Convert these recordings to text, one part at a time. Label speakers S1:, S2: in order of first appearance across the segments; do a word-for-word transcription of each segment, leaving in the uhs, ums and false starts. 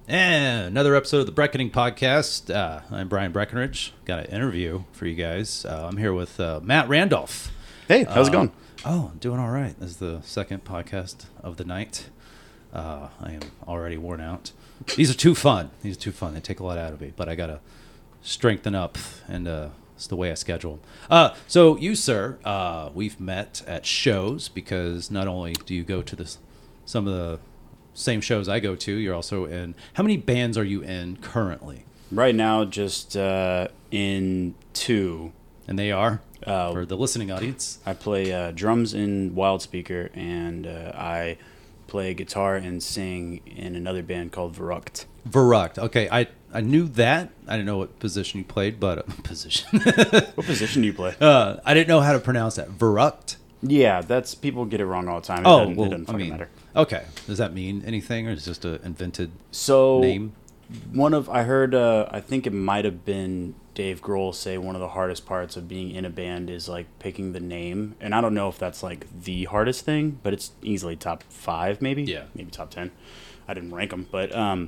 S1: And another episode of the Breckening Podcast. Uh, I'm Brian Breckenridge. Got an interview for you guys. Uh, I'm here with uh, Matt Randolph.
S2: Hey, how's
S1: uh,
S2: it going?
S1: Oh, doing all right. This is the second podcast of the night. Uh, I am already worn out. These are too fun. These are too fun. They take a lot out of me, but I got to strengthen up, and uh, it's the way I schedule them. Uh, so you, sir, uh, we've met at shows because not only do you go to this, some of the same shows I go to, you're also in. How many bands are you in currently?
S2: Right now, just uh, in two.
S1: And they are,
S2: Uh,
S1: for the listening audience.
S2: I play uh, drums in Wildspeaker, and uh, I play guitar and sing in another band called Verrucht.
S1: Verrucht. Okay, I, I knew that. I didn't know what position you played, but uh, position.
S2: What position do you play?
S1: uh, I didn't know how to pronounce that. Verrucht.
S2: Yeah, that's people get it wrong all the time. It
S1: Oh,
S2: doesn't,
S1: well,
S2: it doesn't
S1: I
S2: fucking
S1: mean,
S2: matter.
S1: okay. Does that mean anything, or is it just an invented
S2: So
S1: name?
S2: one of I heard, uh, I think it might have been Dave Grohl say one of the hardest parts of being in a band is like picking the name, and I don't know if that's like the hardest thing, but it's easily top five, maybe.
S1: Yeah.
S2: Maybe top ten. I didn't rank them, but um,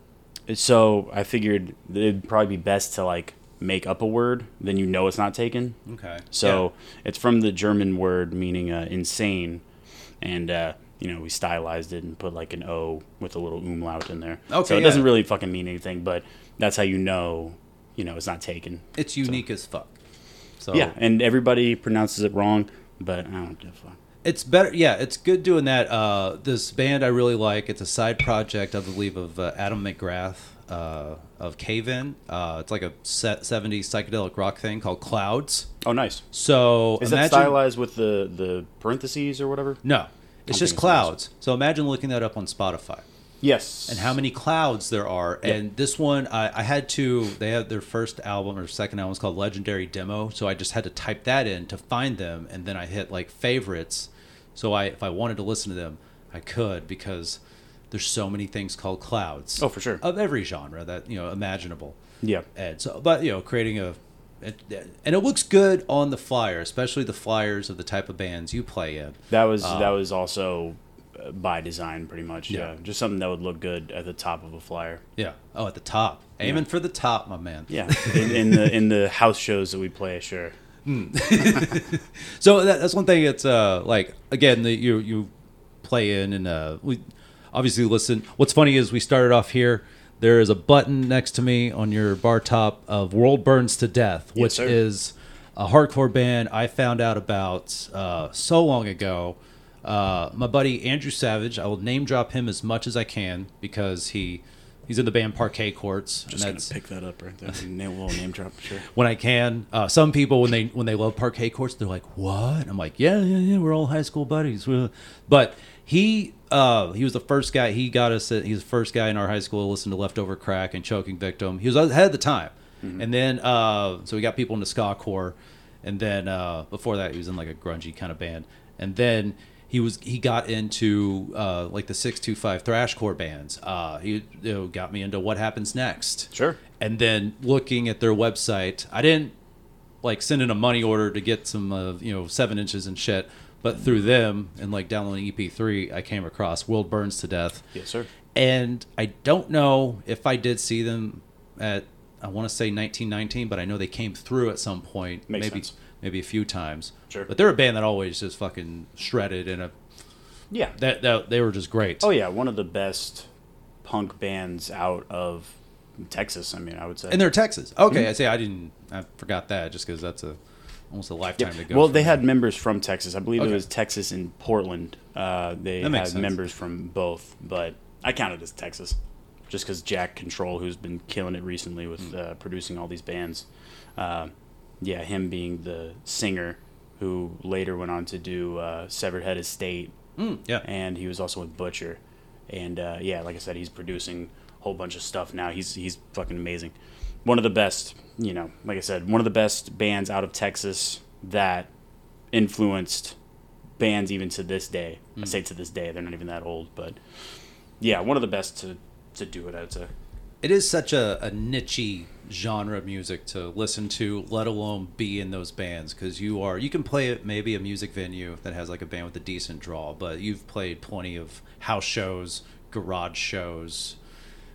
S2: so I figured that it'd probably be best to like make up a word, then you know it's not taken.
S1: Okay.
S2: So it's from the German word meaning uh, insane, and uh, you know we stylized it and put like an O with a little umlaut in there.
S1: Okay,
S2: So it
S1: yeah.
S2: doesn't really fucking mean anything, but that's how you know, you know, it's not taken.
S1: It's unique as fuck. So
S2: Yeah, and everybody pronounces it wrong, but I don't give a fuck.
S1: It's better. Yeah, it's good doing that. Uh, this band I really like. It's a side project, I believe, of uh, Adam McGrath uh, of Cave In. Uh, it's like a set seventies psychedelic rock thing called Clouds.
S2: Oh, nice.
S1: So
S2: Is
S1: imagine,
S2: that stylized with the, the parentheses or whatever?
S1: No, it's
S2: I'm
S1: just
S2: thinking
S1: clouds. So imagine looking that up on Spotify.
S2: Yes.
S1: And how many clouds there are.
S2: Yeah.
S1: And this one, I, I had to, they had their first album or second album was called Legendary Demo. So I just had to type that in to find them. And then I hit like favorites. So I, if I wanted to listen to them, I could, because there's so many things called clouds.
S2: Oh, for sure.
S1: Of every genre that, you know, imaginable.
S2: Yeah.
S1: And so, but, you know, creating a, it, and it looks good on the flyer, especially the flyers of the type of bands you play in.
S2: That was
S1: Uh,
S2: that was also uh, by design, pretty much.
S1: Yeah.
S2: Yeah. Just something that would look good at the top of a flyer.
S1: Yeah. Oh, at the top. Aiming for the top, my man.
S2: Yeah. in, in the in the house shows that we play, sure.
S1: So that, that's one thing. It's uh like again the, you you play in and uh we obviously listen. What's funny is we started off here. There is a button next to me on your bar top of World Burns to Death,
S2: Yes,
S1: which
S2: sir.
S1: is a hardcore band I found out about uh, so long ago. Uh, my buddy Andrew Savage. I will name drop him as much as I can because he he's in the band Parquet Courts.
S2: Just
S1: and
S2: gonna
S1: that's
S2: pick that up right there. Name, little name drop, sure.
S1: when I can. Uh, some people when they when they love Parquet Courts, they're like, "What?" I'm like, "Yeah, yeah, yeah. We're all high school buddies." We're... But he uh, he was the first guy. He got us. He was the first guy in our high school to listen to Leftover Crack and Choking Victim. He was ahead of the time.
S2: Mm-hmm.
S1: And then uh, so we got people into ska core, and then uh, before that he was in like a grungy kind of band, and then. He was he got into uh, like the six two five thrashcore bands. Uh, he you know, got me into What Happens Next.
S2: Sure.
S1: And then looking at their website, I didn't like send in a money order to get some uh, you know seven inches and shit, but through them and like downloading E P three, I came across World Burns to Death.
S2: Yes, sir.
S1: And I don't know if I did see them at I want to say nineteen nineteen, but I know they came through at some point,
S2: Makes
S1: maybe
S2: sense.
S1: maybe a few times.
S2: Sure.
S1: But they're a band that always just fucking shredded, and a
S2: Yeah.
S1: that, that they were just great.
S2: Oh yeah, one of the best punk bands out of Texas. I mean, I would say.
S1: And they're Texas. Okay,
S2: Mm-hmm.
S1: I say I didn't I forgot that just because that's a almost a lifetime to go.
S2: Well,
S1: for
S2: they
S1: me.
S2: had members from Texas. I believe
S1: Okay.
S2: it was Texas and Portland. Uh, they
S1: That makes
S2: had
S1: sense.
S2: members from both, but I count it as Texas, just because Jack Control, who's been killing it recently with
S1: Mm.
S2: uh, producing all these bands. Uh, yeah, him being the singer, who later went on to do uh, Severed Head Estate,
S1: Mm, yeah.
S2: and he was also with Butcher. And uh, yeah, like I said, he's producing a whole bunch of stuff now. He's he's fucking amazing. One of the best, you know, like I said, one of the best bands out of Texas that influenced bands even to this day. I say to this day, they're not even that old, but yeah, one of the best to, to do it, I'd say.
S1: It is such a, a niche genre of music to listen to, let alone be in those bands, because you are you can play at maybe a music venue that has like a band with a decent draw, but you've played plenty of house shows, garage shows,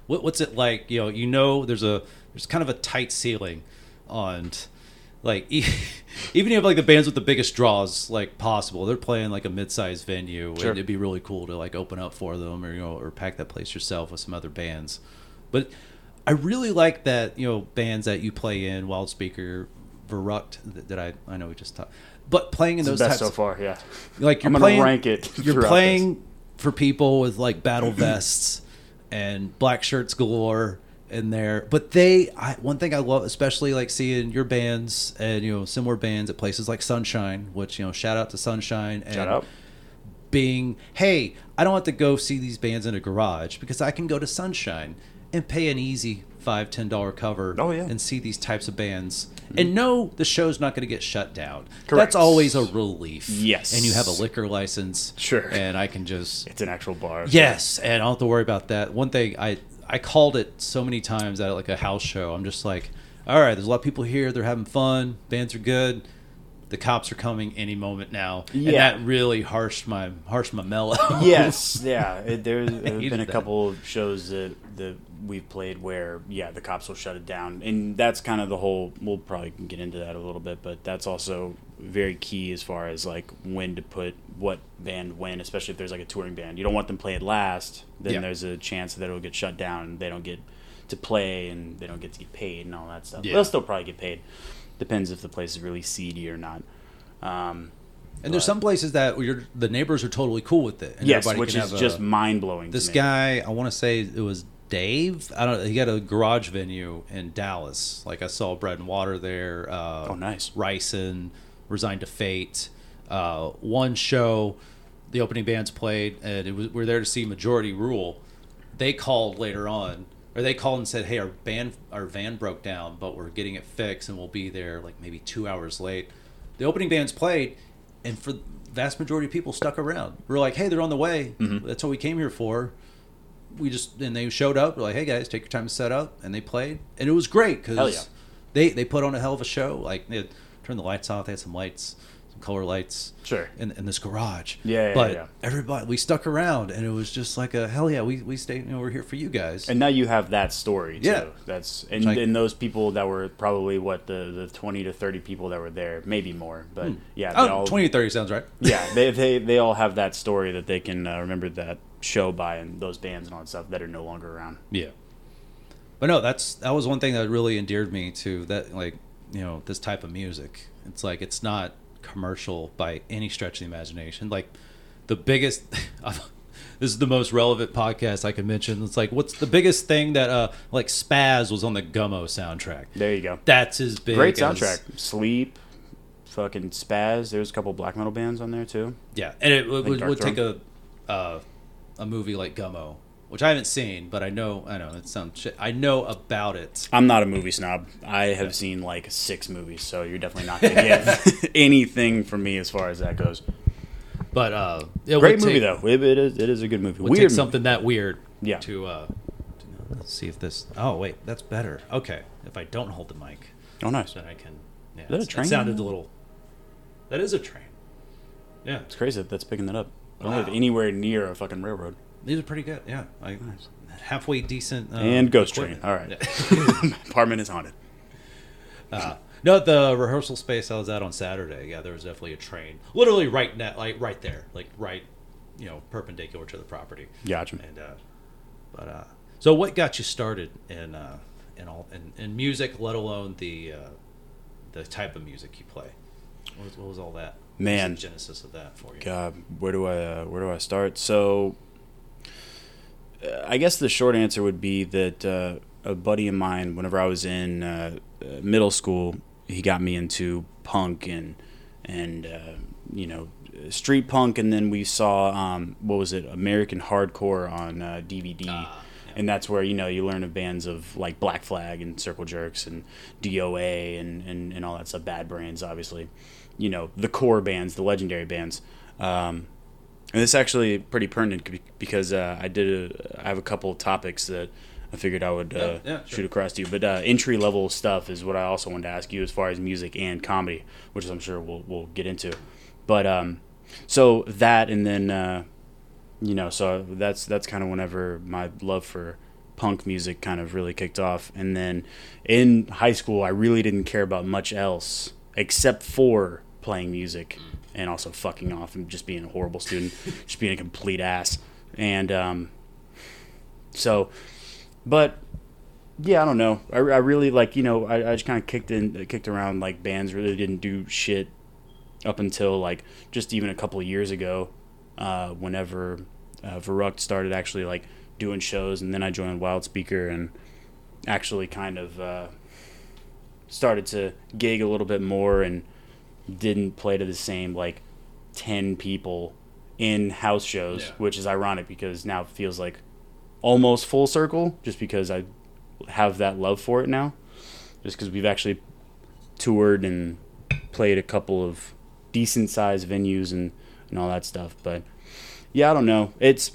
S1: what, what's it like? You know, you know, there's a there's kind of a tight ceiling on, like, even if you have like the bands with the biggest draws like possible, they're playing like a mid-sized venue,
S2: Sure.
S1: and it'd be really cool to like open up for them, or you know, or pack that place yourself with some other bands. But I really like that, you know, bands that you play in, Wild Speaker, Verrucht, that, that I I know we just talked, but playing in
S2: It's
S1: those
S2: the best
S1: types
S2: so far, yeah.
S1: like you're
S2: I'm gonna
S1: playing,
S2: rank it
S1: You're
S2: throughout
S1: playing
S2: this.
S1: for people with like battle vests and black shirts galore in there. But they, I, one thing I love, especially like seeing your bands and you know similar bands at places like Sunshine, which you know shout out to Sunshine and
S2: Shout out.
S1: being, hey, I don't have to go see these bands in a garage because I can go to Sunshine and pay an easy five ten dollar cover
S2: Oh, yeah.
S1: and see these types of bands and know the show's not going to get shut down.
S2: Correct.
S1: That's always a relief.
S2: Yes.
S1: And you have a liquor license.
S2: Sure.
S1: And I can just
S2: It's an actual bar.
S1: yes, and I don't have to worry about that. One thing I I called it so many times at like a house show. I'm just like, all right, there's a lot of people here. They're having fun. Bands are good. The cops are coming any moment now,
S2: Yeah.
S1: and that really harshed my harshed my mellow.
S2: Yes, yeah. It, there's there have
S1: hated
S2: been a
S1: that.
S2: couple of shows that, that we've played where, yeah, the cops will shut it down. And that's kind of the whole, we'll probably get into that a little bit, but that's also very key as far as, like, when to put what band when, especially if there's, like, a touring band. You don't want them playing last, then
S1: Yeah.
S2: there's a chance that it'll get shut down, and they don't get to play, and they don't get to get paid and all that stuff.
S1: Yeah.
S2: They'll still probably get paid. Depends if the place is really seedy or not. Um,
S1: And there's
S2: but-
S1: some places that you're, the neighbors are totally cool with it. And
S2: yes,
S1: everybody
S2: which
S1: can
S2: is
S1: have
S2: just
S1: a,
S2: mind blowing.
S1: this guy. I want to say it was Dave. I don't. He got a garage venue in Dallas. Like I saw Bread and Water there. Uh,
S2: Oh, nice.
S1: Ryson, Resigned to Fate. Uh, one show, the opening bands played, and it was we we're there to see Majority Rule. They called later on, or they called and said, "Hey, our band, our van broke down, but we're getting it fixed, and we'll be there like maybe two hours late." The opening bands played, and for the vast majority of people stuck around. We're like, "Hey, they're on the way.
S2: Mm-hmm.
S1: That's what we came here for." We just and they showed up. We're like, "Hey guys, take your time to set up," and they played, and it was great
S2: Hell
S1: because
S2: yeah.
S1: they they put on a hell of a show. Like they turned the lights off. They had some lights, some color lights.
S2: Sure.
S1: In, in this garage.
S2: Yeah, yeah,
S1: but
S2: yeah.
S1: everybody, we stuck around, and it was just like a hell yeah. We we stayed. You know, we're here for you guys.
S2: And now you have that story too.
S1: Yeah.
S2: That's and,
S1: Like-
S2: and those people that were probably what the, the twenty to thirty people that were there, maybe more, but yeah, they
S1: oh,
S2: all
S1: twenty to thirty sounds right.
S2: yeah, they, they they all have that story that they can uh, remember that show by and those bands and all that stuff that are no longer around.
S1: Yeah. But no, that's that was one thing that really endeared me to that, like, you know, this type of music. It's like it's not commercial by any stretch of the imagination. Like the biggest this is the most relevant podcast I can mention. It's like, what's the biggest thing that uh like Spaz was on the Gummo soundtrack.
S2: There you go.
S1: That's as big
S2: Great
S1: as-
S2: soundtrack. Sleep, fucking Spaz. There's a couple black metal bands on there too.
S1: Yeah, and it would, would,
S2: Dark
S1: would take
S2: Throne.
S1: a uh, a movie like Gummo, which I haven't seen, but I know I know it sounds shit. I know about it.
S2: I'm not a movie snob. I have seen like six movies, so you're definitely not going to get anything from me as far as that goes.
S1: But uh, it
S2: Great
S1: would
S2: movie
S1: take,
S2: though. It, it is. It is a good movie.
S1: Would
S2: Weird
S1: take
S2: movie.
S1: something that weird.
S2: Yeah.
S1: To uh, to, let's see if this. Oh wait, that's better. Okay, if I don't hold the mic,
S2: Oh, nice.
S1: then I can. Yeah,
S2: that a
S1: it's-
S2: train?
S1: It sounded a little. That is a train. Yeah,
S2: It's crazy that that's picking that up. I don't
S1: Wow.
S2: live anywhere near a fucking railroad.
S1: these are pretty good. Yeah, like
S2: Nice.
S1: halfway decent. Uh,
S2: And Ghost
S1: equipment.
S2: Train. All right.
S1: Yeah.
S2: Apartment is haunted.
S1: Uh, no, the rehearsal space I was at on Saturday. Yeah, there was definitely a train, literally right net, like right there, like right, you know, perpendicular to the property.
S2: Gotcha.
S1: And uh, but uh, so what got you started in uh, in all in, in music, let alone the uh, the type of music you play? What was, what was all that?
S2: Man.
S1: What was the genesis of that for you?
S2: God, where do I uh, where do I start? So, uh, I guess the short answer would be that uh, a buddy of mine, whenever I was in uh, uh, middle school, he got me into punk and and uh, you know street punk, and then we saw um, what was it, American Hardcore on uh, D V D.
S1: Ah, yeah.
S2: And that's where, you know, you learn of bands of like Black Flag and Circle Jerks and D O A and, and, and all that stuff. Bad Brains, obviously. You know, the core bands, the legendary bands. Um, and it's actually pretty pertinent be- because uh, I did a, I have a couple of topics that I figured I would uh,
S1: Yeah, yeah, sure.
S2: shoot across to you. But uh, entry level stuff is what I also wanted to ask you as far as music and comedy, which I'm sure we'll we'll get into. But um, so that and then uh, you know, so that's that's kind of whenever my love for punk music kind of really kicked off. And then in high school, I really didn't care about much else except for playing music and also fucking off and just being a horrible student, just being a complete ass. And um, so, but yeah, I don't know. I, I really like, you know, I, I just kind of kicked in, kicked around like bands, really didn't do shit up until like just even a couple of years ago, uh, whenever uh, Verrucht started actually like doing shows, and then I joined Wildspeaker and actually kind of uh, started to gig a little bit more and didn't play to the same like ten people in house shows,
S1: Yeah.
S2: which is ironic because now it feels like almost full circle just because I have that love for it now, just because we've actually toured and played a couple of decent sized venues and, and all that stuff. But yeah, I don't know. It's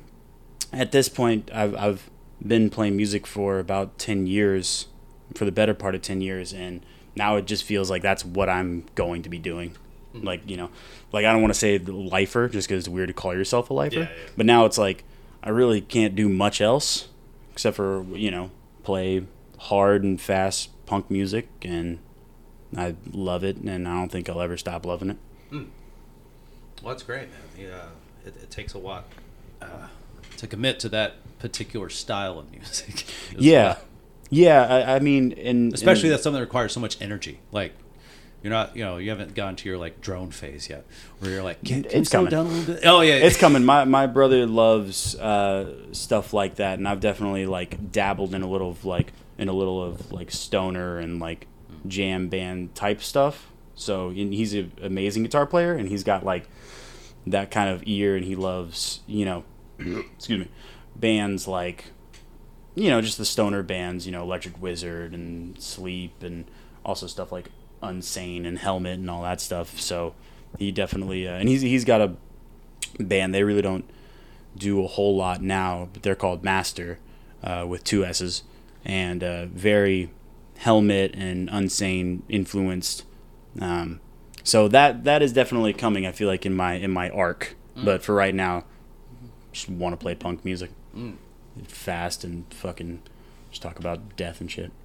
S2: at this point I've I've been playing music for about ten years, for the better part of ten years, and now it just feels like that's what I'm going to be doing. Like, you know, like I don't want to say the lifer just because it's weird to call yourself a lifer,
S1: Yeah, yeah.
S2: but now it's like I really can't do much else except for, you know, play hard and fast punk music, and I love it, and I don't think I'll ever stop loving it.
S1: Mm. Well, that's great, man. Yeah, it, it takes a lot uh, to commit to that particular style of music. as
S2: Yeah,
S1: well.
S2: yeah. I, I mean, and
S1: Especially
S2: and,
S1: that's something that requires so much energy. Like, you're not, you know, you haven't gone to your like drone phase yet, where you're like, can, can
S2: It's
S1: we slow
S2: coming.
S1: down a little bit? Oh yeah,
S2: it's coming. My my brother loves uh, stuff like that, and I've definitely like dabbled in a little of like in a little of like stoner and like jam band type stuff. So and he's an amazing guitar player, and he's got like that kind of ear, and he loves, you know, excuse me, bands like, you know, just the stoner bands, you know, Electric Wizard and Sleep, and also stuff like Unsane and Helmet and all that stuff. So he definitely uh, and he's he's got a band. They really don't do a whole lot now, but they're called Master, uh, with two S's, and uh, very Helmet and Unsane influenced. Um, so that that is definitely coming, I feel like, in my in my arc. Mm. But for right now, just want to play punk music, mm. fast and fucking just talk about death and shit.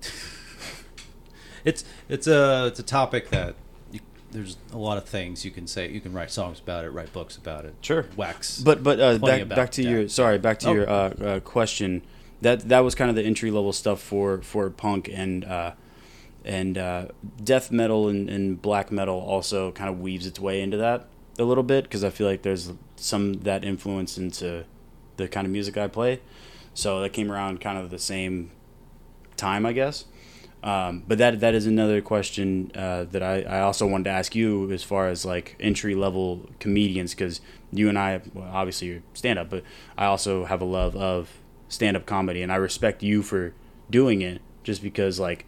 S1: It's it's a it's a topic that you, there's a lot of things you can say. You can write songs about it, write books about it.
S2: Sure,
S1: wax.
S2: But but uh,
S1: plenty
S2: back
S1: about
S2: back to
S1: that.
S2: your sorry back to
S1: Oh.
S2: your uh, uh, question. That that was kind of the entry level stuff for for punk, and uh, and uh, death metal and, and black metal also kind of weaves its way into that a little bit, because I feel like there's some that influence into the kind of music I play. So that came around kind of the same time, I guess. Um, but that that is another question uh, that I, I also wanted to ask you, as far as like entry level comedians, because you and I, well, obviously you're stand up, but I also have a love of stand up comedy, and I respect you for doing it, just because like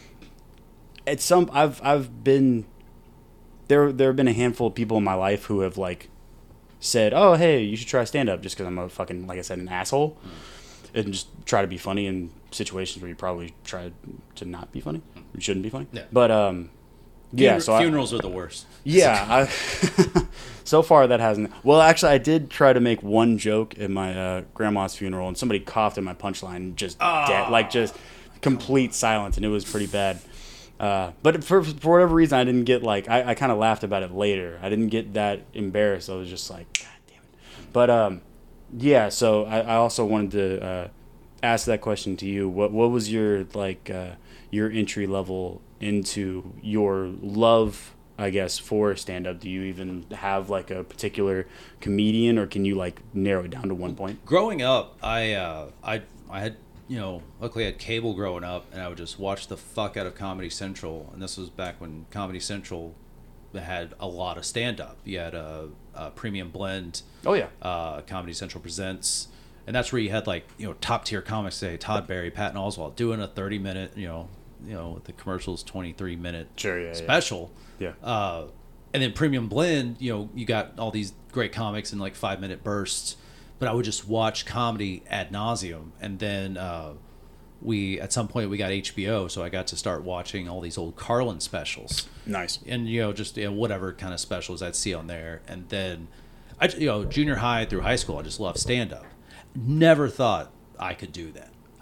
S2: it's some I've I've been there there have been a handful of people in my life who have like said, oh hey, you should try stand up, just because I'm a fucking, like I said, an asshole. Mm. And just try to be funny in situations where you probably try to not be funny. You shouldn't be funny.
S1: Yeah.
S2: But um, yeah.
S1: Funer-
S2: So
S1: funerals
S2: I,
S1: are the worst.
S2: Yeah. I, so far that hasn't. Well, actually, I did try to make one joke at my uh, grandma's funeral, and somebody coughed in my punchline, and just
S1: Oh.
S2: dead, like just complete silence, and it was pretty bad. Uh, but for for whatever reason, I didn't get like I, I kind of laughed about it later. I didn't get that embarrassed. I was just like, God damn it. But um. Yeah, so I, I also wanted to uh, ask that question to you. What what was your like uh, your entry level into your love, I guess, for stand up? Do you even have like a particular comedian, or can you like narrow it down to one point?
S1: Growing up, I uh, I I had you know luckily I had cable growing up, and I would just watch the fuck out of Comedy Central, and this was back when Comedy Central had a lot of stand up. You had a, a Premium Blend.
S2: Oh yeah.
S1: Uh, Comedy Central Presents, and that's where you had like you know top tier comics, say Todd Barry, Patton Oswalt, doing a thirty minute you know you know with the commercials twenty-three minute
S2: Sure, yeah,
S1: special.
S2: Yeah.
S1: Uh, and then Premium Blend, you know you got all these great comics in like five minute bursts, but I would just watch comedy ad nauseum, and then uh, we at some point we got H B O, so I got to start watching all these old Carlin specials.
S2: Nice.
S1: And you know just you know, whatever kind of specials I'd see on there, and then I you know junior high through high school I just loved stand up. Never thought I could do that.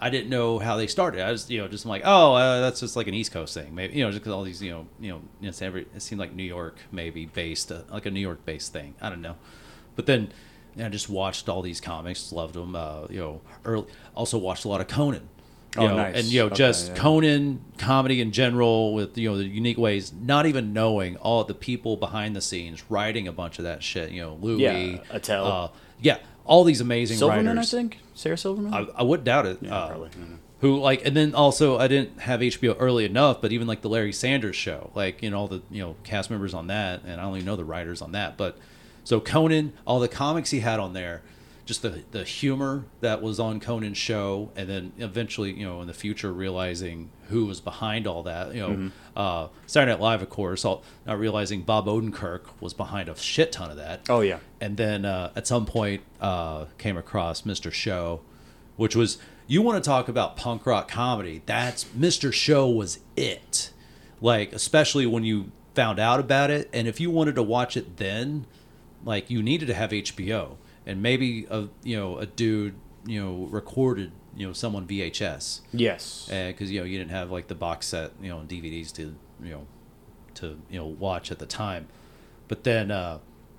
S1: I didn't know how they started. I was, you know, just like, oh, uh, that's just like an East Coast thing, maybe, you know, just because all these, you know, you know, it's every, it seemed like New York maybe based, uh, like a New York based thing. I don't know, but then you know, I just watched all these comics, loved them. Uh, you know, early, also watched a lot of Conan. You
S2: Oh,
S1: know,
S2: nice.
S1: And you know,
S2: Okay,
S1: just
S2: yeah.
S1: Conan comedy in general with you know the unique ways, not even knowing all the people behind the scenes writing a bunch of that shit. You know, Louis,
S2: Yeah, Attell.
S1: uh, yeah, all these amazing
S2: Silverman,
S1: writers.
S2: I think. Sarah Silverman.
S1: I, I wouldn't doubt it.
S2: yeah,
S1: uh,
S2: probably. I don't know.
S1: Who like, and then also I didn't have H B O early enough, but even like the Larry Sanders Show, like you know all the you know cast members on that, and I only know the writers on that, but so Conan, all the comics he had on there, just the the humor that was on Conan's show, and then eventually you know in the future realizing who was behind all that, you know,
S2: Mm-hmm.
S1: uh, Saturday Night Live, of course, all, not realizing Bob Odenkirk was behind a shit ton of that.
S2: Oh yeah.
S1: And then uh, at some point uh, came across Mister Show, which was, you want to talk about punk rock comedy, that's Mister Show was it. Like, especially when you found out about it, and if you wanted to watch it then, like you needed to have H B O, and maybe a you know a dude you know recorded you know someone V H S,
S2: Yes.
S1: because you know you didn't have like the box set you know D V Ds to you know to you know watch at the time, but then. Uh,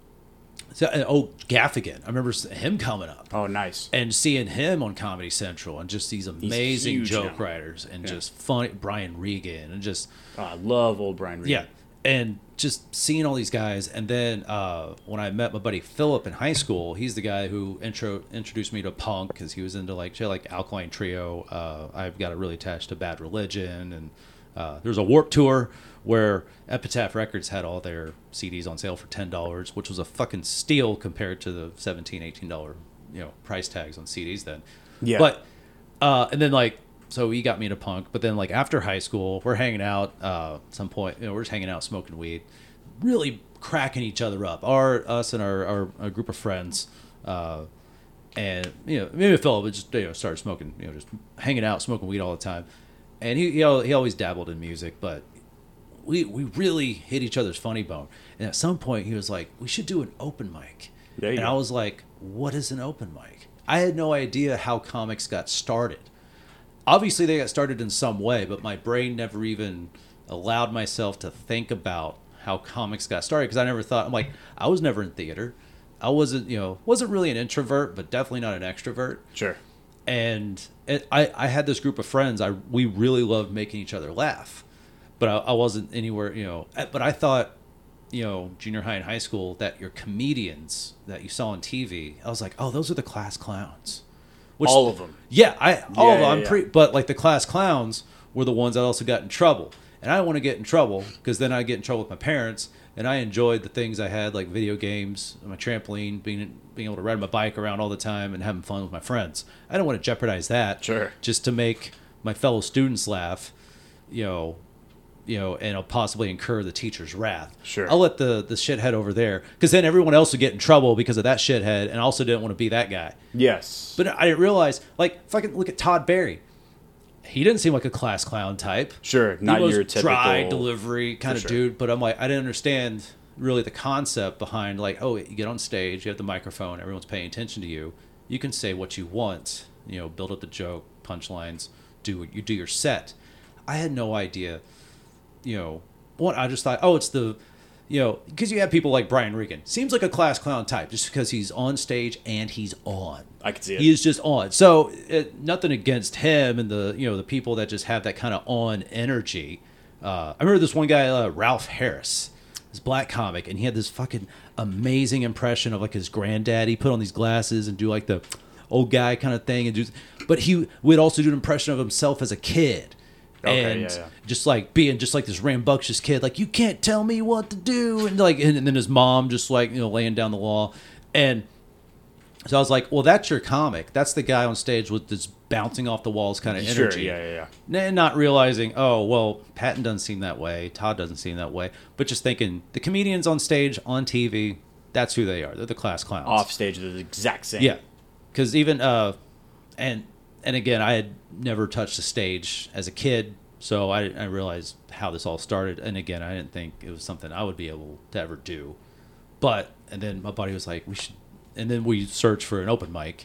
S1: So, and, oh, Gaffigan. I remember s- him coming up
S2: Oh, nice.
S1: and seeing him on Comedy Central and just these amazing
S2: huge
S1: joke
S2: now.
S1: writers and
S2: Yeah.
S1: just funny Brian Regan and just
S2: Oh, I love old Brian Reed.
S1: yeah, and just seeing all these guys. And then uh, when I met my buddy Philip in high school, he's the guy who intro introduced me to punk because he was into like shit like Alkaline Trio. Uh, I've got really attached to Bad Religion, and uh, there was a Warped Tour where Epitaph Records had all their C Ds on sale for ten dollars, which was a fucking steal compared to the seventeen, eighteen dollar you know price tags on C Ds then.
S2: Yeah.
S1: But uh, and then like. So he got me into punk, but then like after high school, we're hanging out. Uh, at some point, you know, we're just hanging out, smoking weed, really cracking each other up. Our us and our, our, our group of friends, uh, and you know, maybe Philip would just you know started smoking, you know, just hanging out, smoking weed all the time. And he he, al- he always dabbled in music, but we we really hit each other's funny bone. And at some point, he was like, "We should do an open mic."
S2: There you
S1: and
S2: go.
S1: I was like, "What is an open mic?" I had no idea how comics got started. Obviously they got started in some way, but my brain never even allowed myself to think about how comics got started because I never thought, I'm like, I was never in theater. I wasn't, you know, wasn't really an introvert, but definitely not an extrovert.
S2: Sure.
S1: And it, I, I had this group of friends. I we really loved making each other laugh, but I, I wasn't anywhere, you know. But I thought, you know, junior high and high school that your comedians that you saw on T V, I was like, oh, those are the class clowns. Which,
S2: All of them.
S1: Yeah, I all
S2: Yeah,
S1: of them.
S2: yeah,
S1: I'm
S2: yeah.
S1: pretty, but like the class clowns were the ones that also got in trouble, and I didn't want to get in trouble because then I get in trouble with my parents. And I enjoyed the things I had, like video games, my trampoline, being being able to ride my bike around all the time, and having fun with my friends. I don't want to jeopardize that,
S2: Sure.
S1: just to make my fellow students laugh, you know, you know, and I'll possibly incur the teacher's wrath.
S2: Sure.
S1: I'll let the the shithead over there, because then everyone else would get in trouble because of that shithead, and I also didn't want to be that guy.
S2: Yes.
S1: But I didn't realize, like, fucking look at Todd Barry. He didn't seem like a class clown type.
S2: Sure. Not
S1: he was
S2: your typical
S1: dry delivery kind of
S2: sure.
S1: dude. But I'm like, I didn't understand really the concept behind, like, oh, you get on stage, you have the microphone, everyone's paying attention to you. You can say what you want, you know, build up the joke, punchlines, do what you do your set. I had no idea, you know, what I just thought, oh, it's the, you know, because you have people like Brian Regan. Seems like a class clown type just because he's on stage and he's on.
S2: I can see it.
S1: He is just on. So it, nothing against him and the you know the people that just have that kind of on energy. Uh, I remember this one guy, uh, Ralph Harris, this black comic, and he had this fucking amazing impression of like his granddad. He put on these glasses and do like the old guy kind of thing, and do. But he would also do an impression of himself as a kid.
S2: Okay,
S1: and
S2: yeah, yeah.
S1: just like being just like this rambunctious kid, like you can't tell me what to do, and like and, and then his mom just like you know laying down the law, and so I was like, well, that's your comic. That's the guy on stage with this bouncing off the walls kind of
S2: Sure.
S1: energy.
S2: Yeah. Yeah. Yeah.
S1: And not realizing, oh well, Patton doesn't seem that way, Todd doesn't seem that way, but just thinking the comedians on stage on T V, that's who they are. They're the class clowns.
S2: Off stage, they're the exact same.
S1: Yeah, because even uh, and and again, I had never touched a stage as a kid, so I I realized how this all started. And again, I didn't think it was something I would be able to ever do. But and then my buddy was like, we should, and then we searched for an open mic,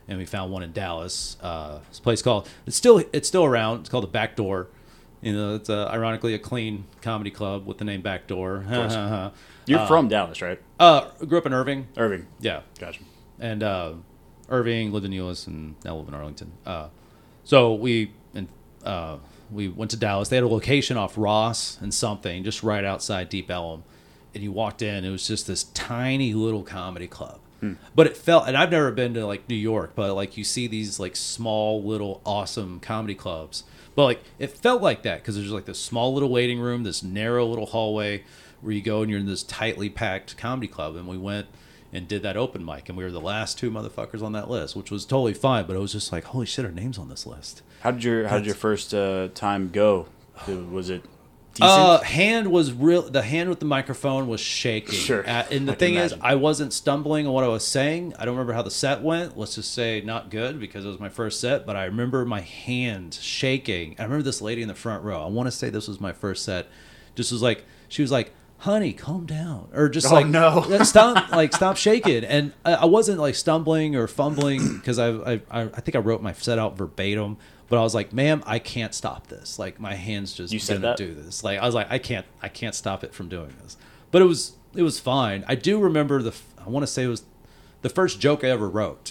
S1: and we found one in Dallas. Uh, this place called it's still it's still around. It's called the Back Door. You know, it's uh, ironically a clean comedy club with the name Back Door.
S2: You're
S1: uh,
S2: from Dallas, right?
S1: Uh, grew up in Irving.
S2: Irving.
S1: Yeah,
S2: Gotcha.
S1: and uh, Irving, lived in Euless, and now live in Arlington. Uh, so we and uh, we went to Dallas. They had a location off Ross and something, just right outside Deep Ellum. And you walked in, it was just this tiny little comedy club. Hmm. But it felt, and I've never been to like New York, but like you see these like small little awesome comedy clubs. But like it felt like that because there's like this small little waiting room, this narrow little hallway where you go and you're in this tightly packed comedy club. And we went and did that open mic, and we were the last two motherfuckers on that list, which was totally fine. But it was just like, holy shit, our name's on this list.
S2: How did your How did your first uh, time go? Was it decent?
S1: Uh, hand was real. The hand with the microphone was shaking.
S2: Sure.
S1: Uh, and the
S2: I
S1: thing
S2: can
S1: is,
S2: imagine.
S1: I wasn't stumbling on what I was saying. I don't remember how the set went. Let's just say not good because it was my first set. But I remember my hand shaking. I remember this lady in the front row. I want to say this was my first set. Just was like, she was like, honey, calm down, or just
S2: Oh,
S1: like
S2: no.
S1: stop, like stop shaking. And I, I wasn't like stumbling or fumbling because I, I I I think I wrote my set out verbatim, but I was like, ma'am, I can't stop this. Like my hands just
S2: You said
S1: gonna
S2: that?
S1: do this. Like I was like, I can't I can't stop it from doing this. But it was it was fine. I do remember the I want to say it was the first joke I ever wrote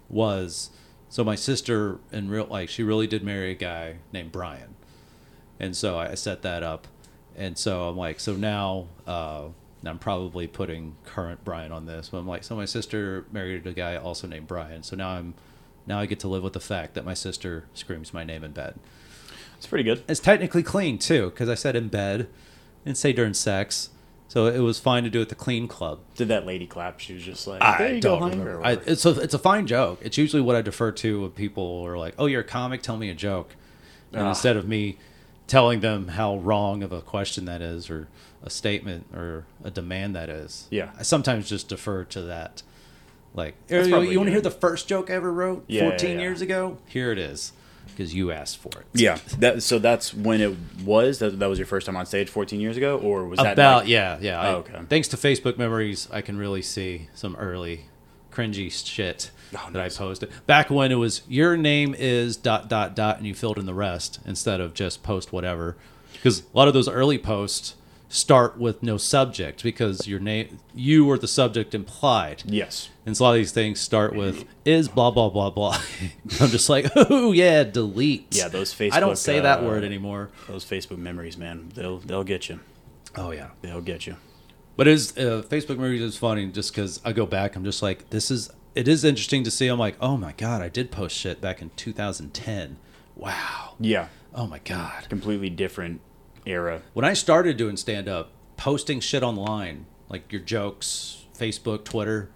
S1: was so my sister in real like she really did marry a guy named Brian, and so I set that up. And so I'm like, so now, uh, I'm probably putting current Brian on this, but I'm like, so my sister married a guy also named Brian. So now I'm, now I get to live with the fact that my sister screams my name in bed.
S2: It's pretty good.
S1: It's technically clean too, because I said in bed, and say during sex, so it was fine to do at the clean club.
S2: Did that lady clap? She was just like,
S1: I
S2: there you
S1: don't
S2: go, honey.
S1: remember.
S2: or
S1: I,
S2: whatever.
S1: it's a it's a fine joke. It's usually what I defer to when people are like, oh, you're a comic, tell me a joke, and
S2: Ah.
S1: instead of me telling them how wrong of a question that is or a statement or a demand that is.
S2: Yeah.
S1: I sometimes just defer to that. Like,
S2: That's
S1: you,
S2: probably
S1: you want to
S2: good.
S1: hear the first joke I ever wrote
S2: Yeah, yeah,
S1: fourteen
S2: yeah.
S1: years ago? Here it is, because you asked for it.
S2: Yeah. That, so that's when it was? That, that was your first time on stage fourteen years ago? Or was that
S1: About,
S2: like,
S1: yeah, yeah. I-
S2: Oh, okay.
S1: Thanks to Facebook memories, I can really see some early cringy shit
S2: Oh,
S1: that
S2: nice.
S1: I posted. Back when it was, your name is dot, dot, dot, and you filled in the rest instead of just post whatever. Because a lot of those early posts start with no subject because your name, you were the subject implied.
S2: Yes.
S1: And so a lot of these things start with is blah, blah, blah, blah. I'm just like, oh, yeah, delete.
S2: Yeah, those Facebook...
S1: I don't say that
S2: uh,
S1: word anymore.
S2: Those Facebook memories, man. They'll they'll get you.
S1: Oh, yeah.
S2: They'll get you.
S1: But it is, uh, Facebook memories is funny just because I go back. I'm just like, this is, it is interesting to see. I'm like, oh, my God, I did post shit back in two thousand ten. Wow.
S2: Yeah.
S1: Oh, my God.
S2: Completely different era.
S1: When I started doing stand-up, posting shit online, like your jokes, Facebook, Twitter,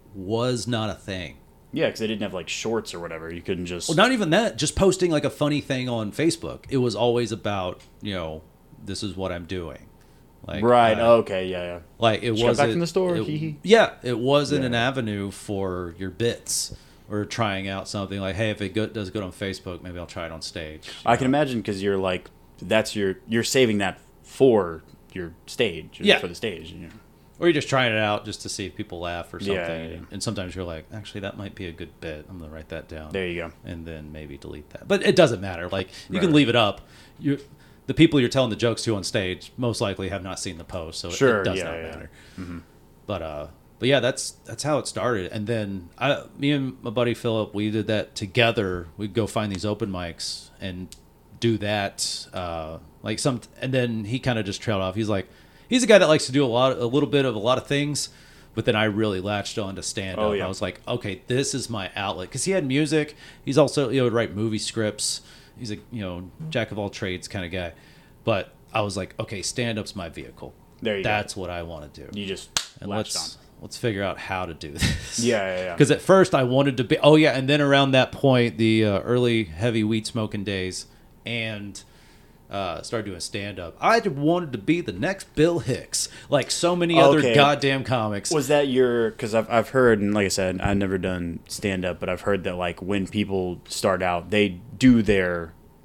S1: was not a thing.
S2: Yeah, because they didn't have like shorts or whatever. You couldn't just...
S1: Well, not even that. Just posting like a funny thing on Facebook. It was always about, you know, this is what I'm doing. Like,
S2: right.
S1: uh,
S2: okay. Yeah. Yeah.
S1: Like it
S2: Just got
S1: wasn't
S2: back from the store,
S1: it-
S2: hee hee.
S1: yeah, it wasn't an
S2: Yeah.
S1: avenue for your bits or trying out something like, hey, if it go, does good on Facebook, maybe I'll try it on stage.
S2: I can imagine because you're like, that's your, you're saving that for your stage. or
S1: Yeah.
S2: For the stage. You know?
S1: Or you're just trying it out just to see if people laugh or something.
S2: Yeah, yeah, yeah.
S1: And sometimes you're like, actually, that might be a good bit. I'm gonna write that down.
S2: There you go.
S1: And then maybe delete that. But it doesn't matter. Like you can
S2: Right.
S1: leave it up. You, the people you're telling the jokes to on stage most likely have not seen the post, so it-
S2: Sure,
S1: it does
S2: yeah,
S1: not
S2: yeah.
S1: matter.
S2: Mhm.
S1: But uh, but yeah, that's that's how it started. And then I, me and my buddy Philip, we did that together. We'd go find these open mics and do that. Uh, like some, and then he kind of just trailed off. He's like, he's a guy that likes to do a lot, a little bit of a lot of things. But then I really latched on to stand up.
S2: Oh, yeah.
S1: I was like, okay, this is my outlet because he had music. He's also, you know, would write movie scripts. He's a, you know, jack of all trades kind of guy. But I was like, okay, stand up's my vehicle.
S2: There you go.
S1: That's what I want to do.
S2: You just
S1: And
S2: latched
S1: let's
S2: on.
S1: let's figure out how to do this.
S2: Yeah, yeah, yeah.
S1: Because at first I wanted to be. Oh yeah, and then around that point, the uh, early heavy weed smoking days, and uh, started doing stand up. I wanted to be the next Bill Hicks, like so many other
S2: Okay.
S1: goddamn comics.
S2: Was that your? Because I've I've heard, and like I said, I've never done stand up, but I've heard that like when people start out, they do their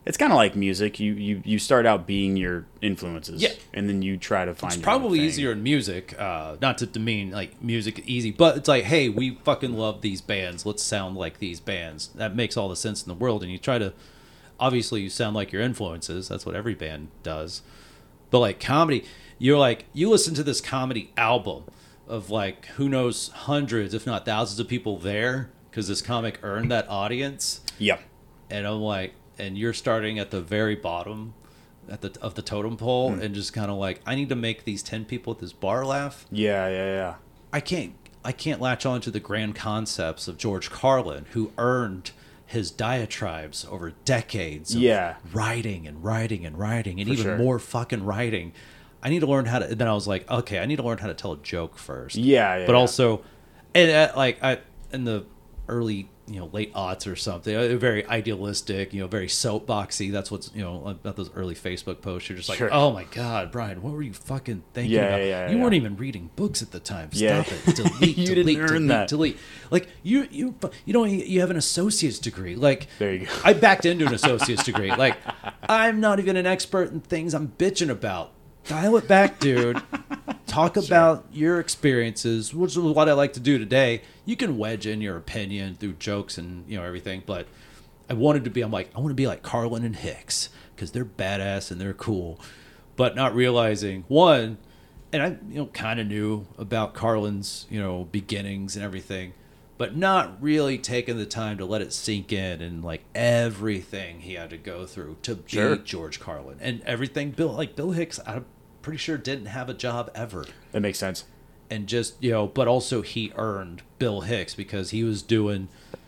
S2: It's kind of like music. You, you you start out being your influences,
S1: Yeah.
S2: and then you try to find.
S1: It's
S2: your own
S1: probably
S2: thing.
S1: easier in music, uh, not to demean like music easy, but it's like, hey, we fucking love these bands. Let's sound like these bands. That makes all the sense in the world. And you try to, obviously, you sound like your influences. That's what every band does. But like comedy, you're like, you listen to this comedy album of like, who knows, hundreds, if not thousands of people there because this comic earned that audience.
S2: Yeah.
S1: And I'm like, and you're starting at the very bottom at the of the totem pole
S2: Mm.
S1: and just kind of like, I need to make these ten people at this bar laugh.
S2: Yeah, yeah, yeah.
S1: I can't I can't latch on to the grand concepts of George Carlin, who earned his diatribes over decades of
S2: Yeah.
S1: writing and writing and writing and
S2: For
S1: even
S2: sure.
S1: more fucking writing. I need to learn how to. And then I was like, okay, I need to learn how to tell a joke first.
S2: Yeah, yeah.
S1: but
S2: yeah.
S1: also, and uh, like I in the early, you know, late aughts or something, uh, very idealistic, you know, very soapboxy. That's what's, you know, about those early Facebook posts. You're just like,
S2: Sure.
S1: oh my God, Brian, what were you fucking thinking
S2: Yeah,
S1: about?
S2: yeah, yeah,
S1: you
S2: yeah.
S1: weren't even reading books at the time.
S2: Yeah.
S1: Stop it. Delete,
S2: You
S1: delete,
S2: didn't earn
S1: delete,
S2: that.
S1: delete. Like you, you, you know, you have an associate's degree. Like
S2: There you go.
S1: I backed into an associate's degree. Like I'm not even an expert in things I'm bitching about. Dial it back, dude. Talk about your experiences, which is what I like to do today. You can wedge in your opinion through jokes and, you know, everything, but I wanted to be, I'm like, I want to be like Carlin and Hicks because they're badass and they're cool, but not realizing, one, and I, you know, kind of knew about Carlin's, you know, beginnings and everything, but not really taking the time to let it sink in and like everything he had to go through to be
S2: Sure.
S1: George Carlin and everything. Bill, like Bill Hicks, I'm pretty sure didn't have a job ever.
S2: That makes sense.
S1: And just, you know, but also he earned Bill Hicks because he was doing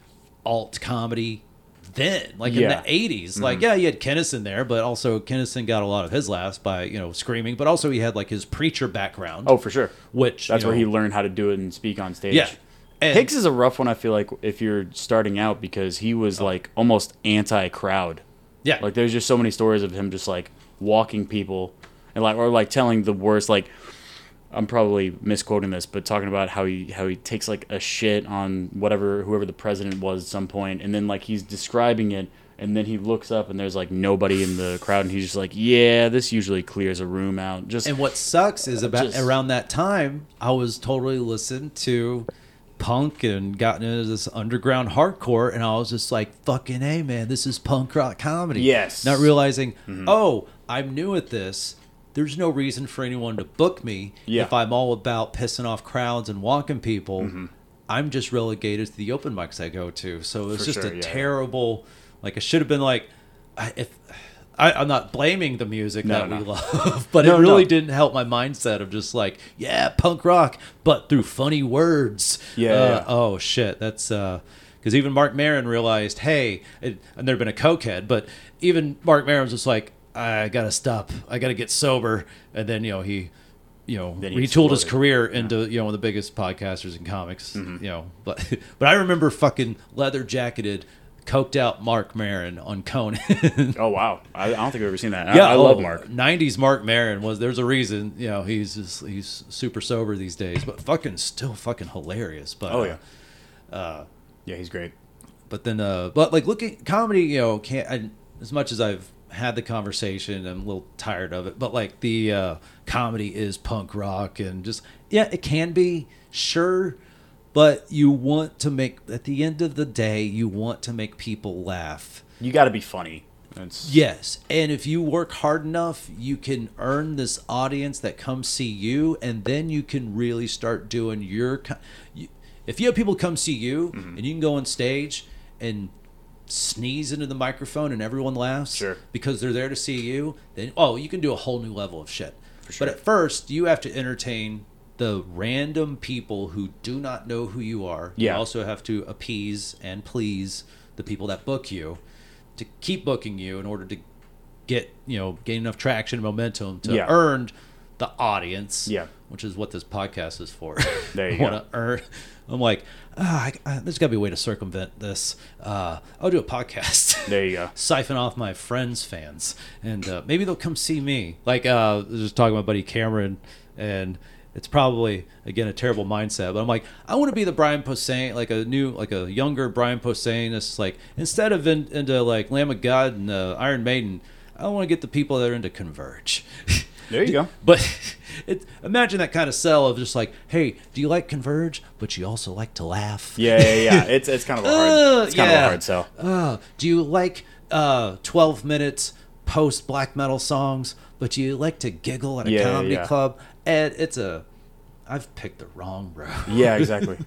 S1: alt comedy then, like
S2: Yeah.
S1: in the eighties. Like, yeah, he had Kinnison there, but also Kinnison got a lot of his laughs by, you know, screaming, but also he had like his preacher background.
S2: Oh, for sure.
S1: which
S2: That's
S1: you
S2: where
S1: know,
S2: he learned how to do it and speak on stage.
S1: Yeah. And,
S2: Hicks is a rough one, I feel like, if you're starting out, because he was like almost anti-crowd.
S1: yeah.
S2: Like there's just so many stories of him just like walking people and like or like telling the worst, like I'm probably misquoting this, but talking about how he how he takes like a shit on whatever whoever the president was at some point, and then like he's describing it, and then he looks up and there's like nobody in the crowd, and he's just like, yeah, this usually clears a room out. Just
S1: And what sucks is about
S2: Just-
S1: around that time, I was totally listening to punk and gotten into this underground hardcore, and I was just like, fucking hey, man, this is punk rock comedy.
S2: Yes.
S1: Not realizing, oh, I'm new at this. There's no reason for anyone to book me
S2: Yeah.
S1: if I'm all about pissing off crowds and walking people.
S2: Mm-hmm.
S1: I'm just relegated to the open mics I go to. So it's
S2: For
S1: just
S2: sure,
S1: a
S2: yeah, yeah.
S1: terrible, like, it should have been like, I- if I, I'm not blaming the music
S2: No,
S1: that
S2: no.
S1: we love, but
S2: No,
S1: it really
S2: no.
S1: didn't help my mindset of just like, yeah, punk rock, but through funny words.
S2: Yeah,
S1: Uh,
S2: yeah.
S1: Oh shit, that's because even Mark Maron realized, hey, it, and there'd been a cokehead, but even Mark Maron was just like, I gotta stop, I gotta get sober, and then you know he, you know,
S2: Then he
S1: retooled his
S2: exploded.
S1: career into you know one of the biggest podcasters in comics.
S2: Mm-hmm.
S1: You know, but but I remember fucking leather jacketed, coked out Mark Maron on Conan.
S2: oh wow, I, I don't think I've ever seen that.
S1: Yeah,
S2: I, I
S1: oh,
S2: love Mark.
S1: nineties Mark Maron was. There's a reason, you know, he's just, he's super sober these days, but fucking still fucking hilarious. But
S2: Oh
S1: uh,
S2: yeah, uh, yeah, he's great.
S1: but then, uh, but like looking comedy, you know, can't I, as much as I've had the conversation, I'm a little tired of it. But like the uh, comedy is punk rock and just yeah, it can be sure. But you want to make, at the end of the day, you want to make people laugh.
S2: You got to be funny. It's,
S1: Yes, and if you work hard enough, you can earn this audience that comes see you, and then you can really start doing your. co- you- If you have people come see you,
S2: Mm-hmm.
S1: and you can go on stage and sneeze into the microphone, and everyone laughs
S2: Sure.
S1: because they're there to see you, then oh, you can do a whole new level of shit.
S2: For sure.
S1: But at first, you have to entertain the random people who do not know who you are.
S2: Yeah.
S1: You also have to appease and please the people that book you to keep booking you in order to get, you know, gain enough traction and momentum to
S2: Yeah.
S1: earn the audience.
S2: Yeah.
S1: Which is what this podcast is for.
S2: There you
S1: I
S2: go.
S1: want to earn. I'm like, ah, I, I, there's got to be a way to circumvent this. Uh, I'll do a podcast.
S2: There you go.
S1: Siphon off my friends' fans, and uh, maybe they'll come see me. Like, uh, I was just talking to my buddy Cameron, and it's probably again a terrible mindset, but I'm like, I want to be the Brian Posehn, like a new, like a younger Brian Posehn. It's like instead of in, into like Lamb of God and uh, Iron Maiden, I want to get the people that are into Converge.
S2: There you go.
S1: But it, imagine that kind of sell of just like, hey, do you like Converge, but you also like to laugh?
S2: Yeah, yeah, yeah. It's it's kind of a hard,
S1: Uh,
S2: it's kind
S1: yeah.
S2: of a hard sell.
S1: Uh, do you like uh, twelve minutes post black metal songs, but you like to giggle at a
S2: Yeah, yeah,
S1: comedy
S2: yeah.
S1: club? And it's a, I've picked the wrong road.
S2: Yeah, exactly.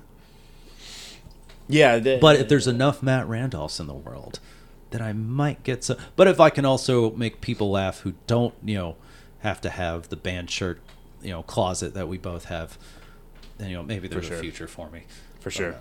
S2: Yeah, the,
S1: But if there's enough Matt Randolphs in the world, then I might get some. But if I can also make people laugh who don't, you know, have to have the band shirt, you know, closet that we both have, then, you know, maybe there's
S2: For sure.
S1: a future for me.
S2: for
S1: But,
S2: sure.
S1: uh,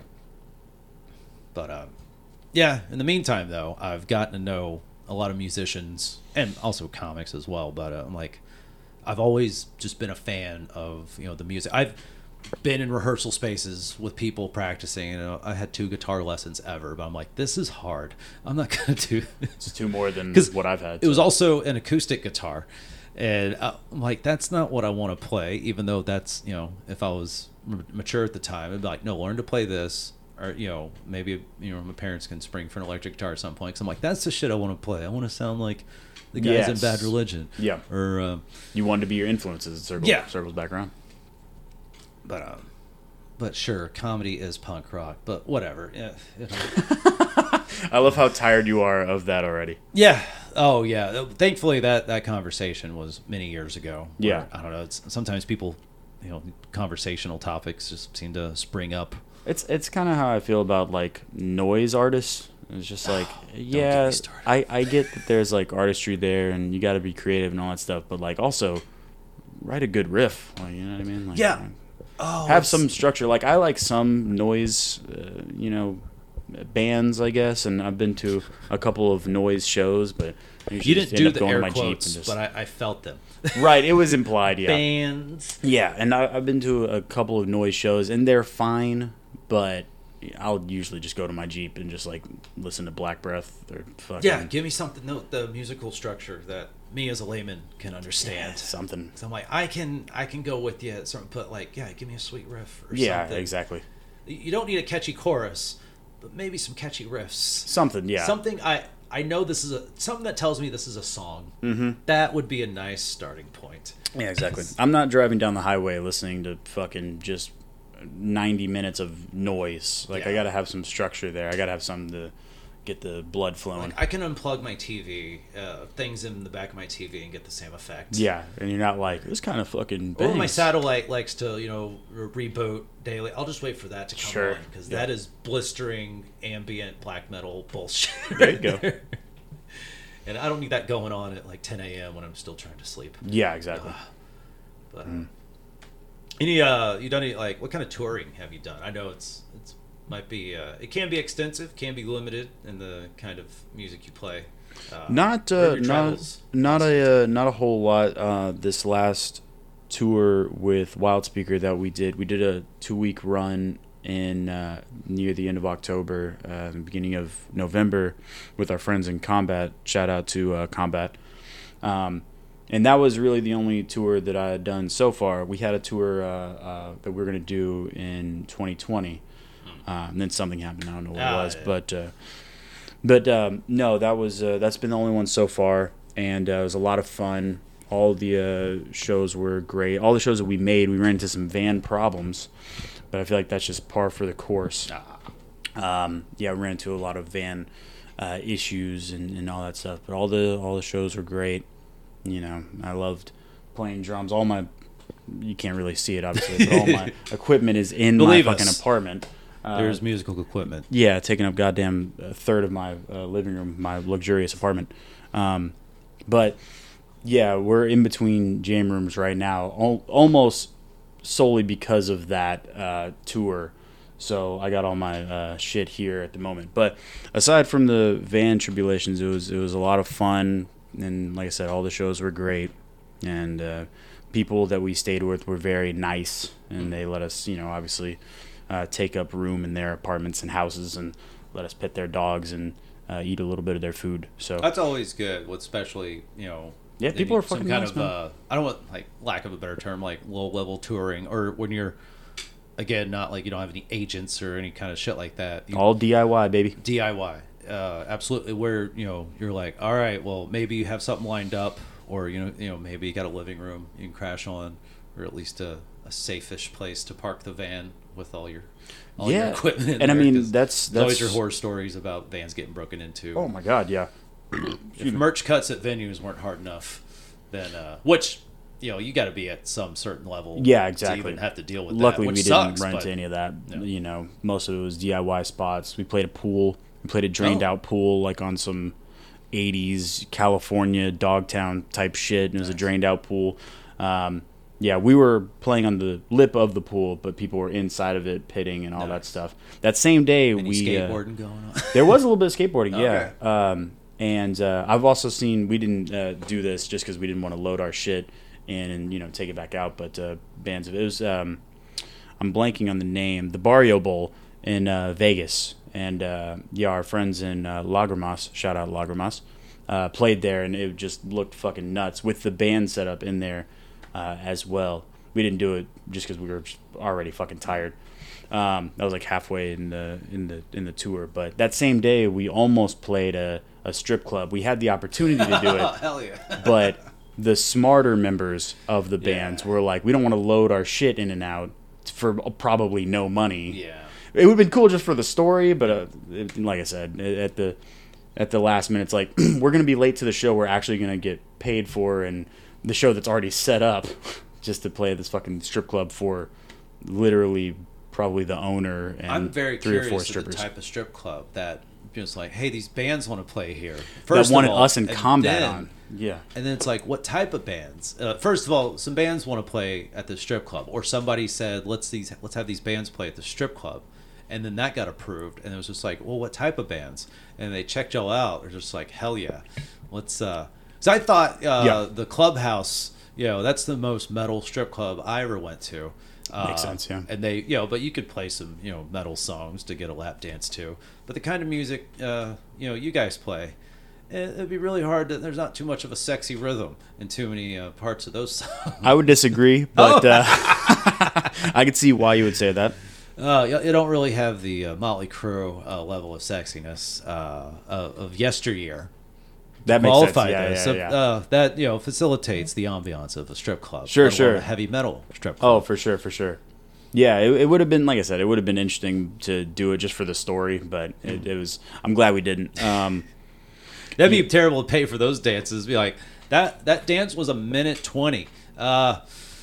S1: But, um, yeah, in the meantime, though, I've gotten to know a lot of musicians and also comics as well. But uh, I'm like, I've always just been a fan of, you know, the music. I've been in rehearsal spaces with people practicing. You know, I had two guitar lessons ever, but I'm like, this is hard. I'm not going to do
S2: It's two more than
S1: 'Cause
S2: what I've had.
S1: It was
S2: so.
S1: also an acoustic guitar. And uh, I'm like, that's not what I want to play, even though that's, you know, if I was m- mature at the time, I'd be like, no, learn to play this. Or, you know, maybe, you know, my parents can spring for an electric guitar at some point. Because I'm like, that's the shit I want to play. I want to sound like the guys in
S2: Yes.
S1: Bad Religion.
S2: Yeah.
S1: Or, um,
S2: You wanted to be your influences. It circles,
S1: Yeah.
S2: circles back around.
S1: but, um, but sure, comedy is punk rock. But whatever. Yeah. You know.
S2: I love how tired you are of that already.
S1: Yeah. Oh, yeah. Thankfully, that, that conversation was many years ago. where,
S2: Yeah.
S1: I don't know. It's, sometimes people, you know, conversational topics just seem to spring up.
S2: It's it's kind of how I feel about like noise artists. It's just like,
S1: get
S2: yeah,
S1: me started.
S2: I, I get that there's like artistry there and you got to be creative and all that stuff, but like also write a good riff. Like, you know what I mean? Like,
S1: Yeah. Oh,
S2: have
S1: it's-
S2: some structure. Like I like some noise, uh, you know, bands, I guess, and I've been to a couple of noise shows, but I usually
S1: You
S2: just
S1: didn't
S2: end
S1: do
S2: up
S1: the
S2: going to
S1: air
S2: my Jeep
S1: quotes,
S2: and just,
S1: but I, I felt them.
S2: right. It was implied, yeah.
S1: Bands.
S2: Yeah, and I, I've been to a couple of noise shows, and they're fine, but I'll usually just go to my Jeep and just like listen to Black Breath or fucking
S1: Yeah, give me something, no, the musical structure that me as a layman can understand.
S2: something.
S1: So I'm like, I can, I can go with you at certain, but like, yeah, give me a sweet riff or
S2: Yeah,
S1: something.
S2: exactly.
S1: You don't need a catchy chorus, but maybe some catchy riffs.
S2: Something, yeah.
S1: Something I, I know this is a something that tells me this is a song.
S2: Mm-hmm.
S1: That would be a nice starting point.
S2: Yeah, exactly. I'm not driving down the highway listening to fucking just ninety minutes of noise. Like I
S1: Yeah.
S2: gotta have some structure there. I gotta have something to get the blood flowing.
S1: Like I can unplug my T V, uh, things in the back of my T V, and get the same effect.
S2: Yeah, and you're not like this kind of fucking.
S1: Or my
S2: bangs.
S1: satellite likes to, you know, re- reboot daily. I'll just wait for that to come
S2: Sure.
S1: on because
S2: Yeah.
S1: that is blistering ambient black metal bullshit.
S2: There you
S1: right
S2: go.
S1: there. And I don't need that going on at like ten a.m. when I'm still trying to sleep.
S2: Yeah, exactly.
S1: But
S2: Mm.
S1: any uh, you done any like what kind of touring have you done? I know it's it's might be uh, it can be extensive, can be limited in the kind of music you play. Uh,
S2: Not
S1: where have
S2: uh,
S1: your
S2: not
S1: travels?
S2: not a uh, not a whole lot. Uh, this last tour with Wildspeaker that we did, we did a two week run in uh, near the end of October, uh, the beginning of November, with our friends in Combat. Shout out to uh, Combat. Um, and that was really the only tour that I had done so far. We had a tour uh, uh, that we were going to do in twenty twenty. Uh, and then something happened. I don't know what
S1: Ah,
S2: it was,
S1: yeah.
S2: but uh, but um, no, that was uh, that's been the only one so far, and uh, it was a lot of fun. All the uh, shows were great. All the shows that we made, we ran into some van problems, but I feel like that's just par for the course. Um, yeah, we ran into a lot of van uh, issues and, and all that stuff, but all the all the shows were great. You know, I loved playing drums. All my you can't really see it obviously, but all my equipment is in
S1: Believe
S2: my
S1: us.
S2: fucking apartment. Uh,
S1: There's musical equipment.
S2: yeah, taking up goddamn a third of my uh, living room, my luxurious apartment. Um, but yeah, we're in between jam rooms right now, al- almost solely because of that uh, tour. So I got all my uh, shit here at the moment. But aside from the van tribulations, it was it was a lot of fun, and like I said, all the shows were great, and uh, people that we stayed with were very nice, and they let us, you know, obviously. Uh, take up room in their apartments and houses and let us pet their dogs and uh, eat a little bit of their food. So
S1: That's always good, with especially, you know,
S2: Yeah, people
S1: Any-
S2: are fucking
S1: some kind
S2: nice,
S1: of
S2: man.
S1: uh, I don't want like lack of a better term, like low level touring, or when you're again not like you don't have any agents or any kind of shit like that. You,
S2: All D I Y, baby.
S1: D I Y, uh, absolutely. Where you know you're like, all right, well maybe you have something lined up, or you know you know maybe you got a living room you can crash on, or at least a, a safe-ish place to park the van with all your all
S2: Yeah.
S1: your equipment. In
S2: And I
S1: there,
S2: mean,
S1: 'cause
S2: that's-
S1: there's always
S2: that's-
S1: your horror stories about vans getting broken into.
S2: Oh my god, yeah.
S1: If merch cuts at venues weren't hard enough, then uh, which you know you got to be at some certain level.
S2: Yeah, exactly.
S1: To even have to deal with
S2: Luckily,
S1: that, which
S2: we
S1: sucks,
S2: didn't run
S1: but-
S2: into any of that.
S1: No.
S2: You know, most of it was D I Y spots. We played a pool. We played a drained
S1: Oh.
S2: out pool, like on some eighties California Dogtown type shit. And it was a
S1: Nice.
S2: drained out pool. Um, yeah, we were playing on the lip of the pool, but people were inside of it, pitting and all that
S1: Nice.
S2: stuff. That same day,
S1: Any
S2: we uh,
S1: skateboarding going on.
S2: there was a little bit of skateboarding,
S1: Okay.
S2: yeah. Um, and uh, I've also seen we didn't uh, do this just because we didn't want to load our shit in and you know take it back out. But uh, bands of it was um, I'm blanking on the name, the Barrio Bowl in uh, Vegas, and uh, yeah, our friends in uh, Lagrimas, shout out Lagrimas, uh, played there, and it just looked fucking nuts with the band set up in there uh, as well. We didn't do it just because we were already fucking tired. Um, that was like halfway in the in the in the tour, but that same day we almost played a, a strip club. We had the opportunity to do it,
S1: Hell yeah.
S2: but the smarter members of the
S1: Yeah.
S2: bands were like, we don't want to load our shit in and out for probably no money.
S1: Yeah.
S2: It would have been cool just for the story, but uh, it, like I said, at the at the last minute, it's like we're gonna be late to the show we're actually gonna get paid for, and the show that's already set up just to play this fucking strip club for literally probably the owner and
S1: I'm very
S2: three or
S1: curious
S2: four
S1: of the
S2: strippers
S1: type of strip club that just like, hey, these bands want to play here.
S2: that
S1: First of
S2: wanted
S1: all,
S2: us in
S1: and
S2: combat
S1: then-
S2: on. Yeah.
S1: And then it's like, what type of bands? Uh, first of all, some bands want to play at the strip club, or somebody said, let's these let's have these bands play at the strip club, and then that got approved, and it was just like, well, what type of bands? And they checked y'all out. They're just like, hell yeah, let's. uh So I thought uh,
S2: Yeah.
S1: the Clubhouse, you know, that's the most metal strip club I ever went to. Uh,
S2: Makes sense, yeah.
S1: And they, you know, but you could play some, you know, metal songs to get a lap dance to. But the kind of music, uh, you know, you guys play, it, it'd be really hard. To, there's not too much of a sexy rhythm in too many uh, parts of those songs.
S2: I would disagree, but uh, I could see why you would say that.
S1: Uh, you you don't really have the uh, Motley Crue uh, level of sexiness uh, of, of yesteryear.
S2: That makes sense.
S1: Qualify
S2: Yeah,
S1: those.
S2: yeah,
S1: So,
S2: yeah.
S1: uh, that you know facilitates the ambiance of a strip club.
S2: Sure,
S1: let alone
S2: sure.
S1: A heavy metal strip
S2: Oh,
S1: club.
S2: for sure, for sure. Yeah, it, it would have been, like I said, it would have been interesting to do it just for the story, but it, it was. I'm glad we didn't. Um,
S1: That'd be terrible to pay for those dances. Be like that. That dance was a minute twenty. Uh,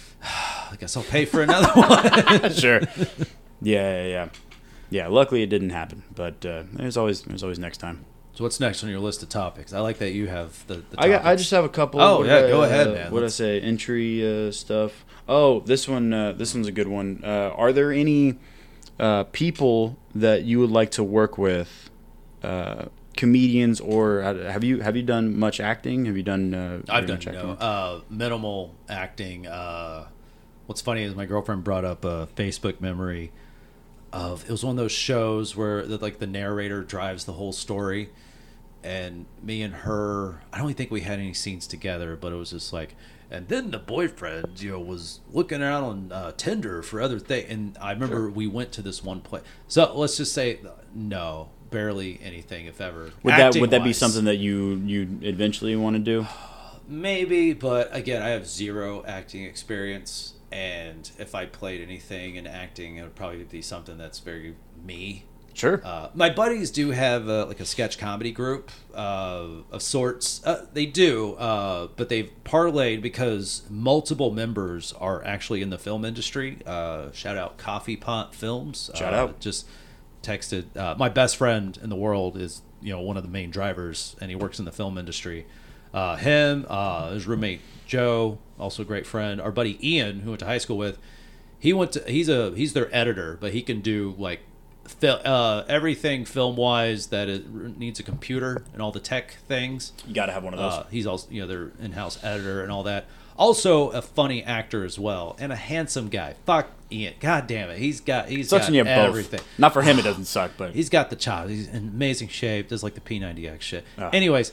S1: I guess I'll pay for another one.
S2: sure. Yeah, yeah, yeah. Yeah. Luckily, it didn't happen, but uh, there's always there's always next time.
S1: So what's next on your list of topics? I like that you have the. the
S2: I got. I
S1: topics.
S2: just have a couple.
S1: Oh,
S2: what
S1: yeah,
S2: did I,
S1: go ahead,
S2: uh,
S1: man.
S2: What did I
S1: Let's-
S2: say? Entry uh, stuff. Oh, this one. Uh, this one's a good one. Uh, are there any uh, people that you would like to work with? Uh, comedians, or uh, have you have you done much acting? Have you done? Uh,
S1: I've
S2: very
S1: done
S2: much
S1: no,
S2: acting?
S1: uh, minimal acting. Uh, what's funny is my girlfriend brought up a Facebook memory of it was one of those shows where the, like the narrator drives the whole story, and me and her. I don't even think we had any scenes together, but it was just like. And then the boyfriend, you know, was looking out on uh, Tinder for other things. And I remember
S2: Sure.
S1: we went to this one place. So let's just say, no, barely anything, if ever.
S2: Would that would that be
S1: Acting-wise.
S2: something that you you eventually want to do?
S1: Maybe, but again, I have zero acting experience, and if I played anything in acting, it would probably be something that's very me.
S2: Sure.
S1: Uh, my buddies do have uh, like a sketch comedy group uh, of sorts. Uh, they do, uh, but they've parlayed because multiple members are actually in the film industry. Uh, shout out Coffee Pot Films.
S2: Shout
S1: uh,
S2: out.
S1: Just texted. Uh, my best friend in the world is you know one of the main drivers, and he works in the film industry. Uh, him, uh, his roommate Joe, also a great friend. Our buddy Ian, who went to high school with, he went to. He's a he's their editor, but he can do like. Fil- uh, everything film wise that it needs a computer and all the tech things.
S2: You got to have one of those.
S1: Uh, he's also you know their in-house editor and all that. Also a funny actor as well and a handsome guy. Fuck Ian, god damn it, he's got he's
S2: Sucks
S1: got
S2: when you have both.
S1: everything.
S2: Not for him, it doesn't suck, but
S1: He's got the chops. He's in amazing shape. Does like the P ninety X shit.
S2: Oh.
S1: Anyways,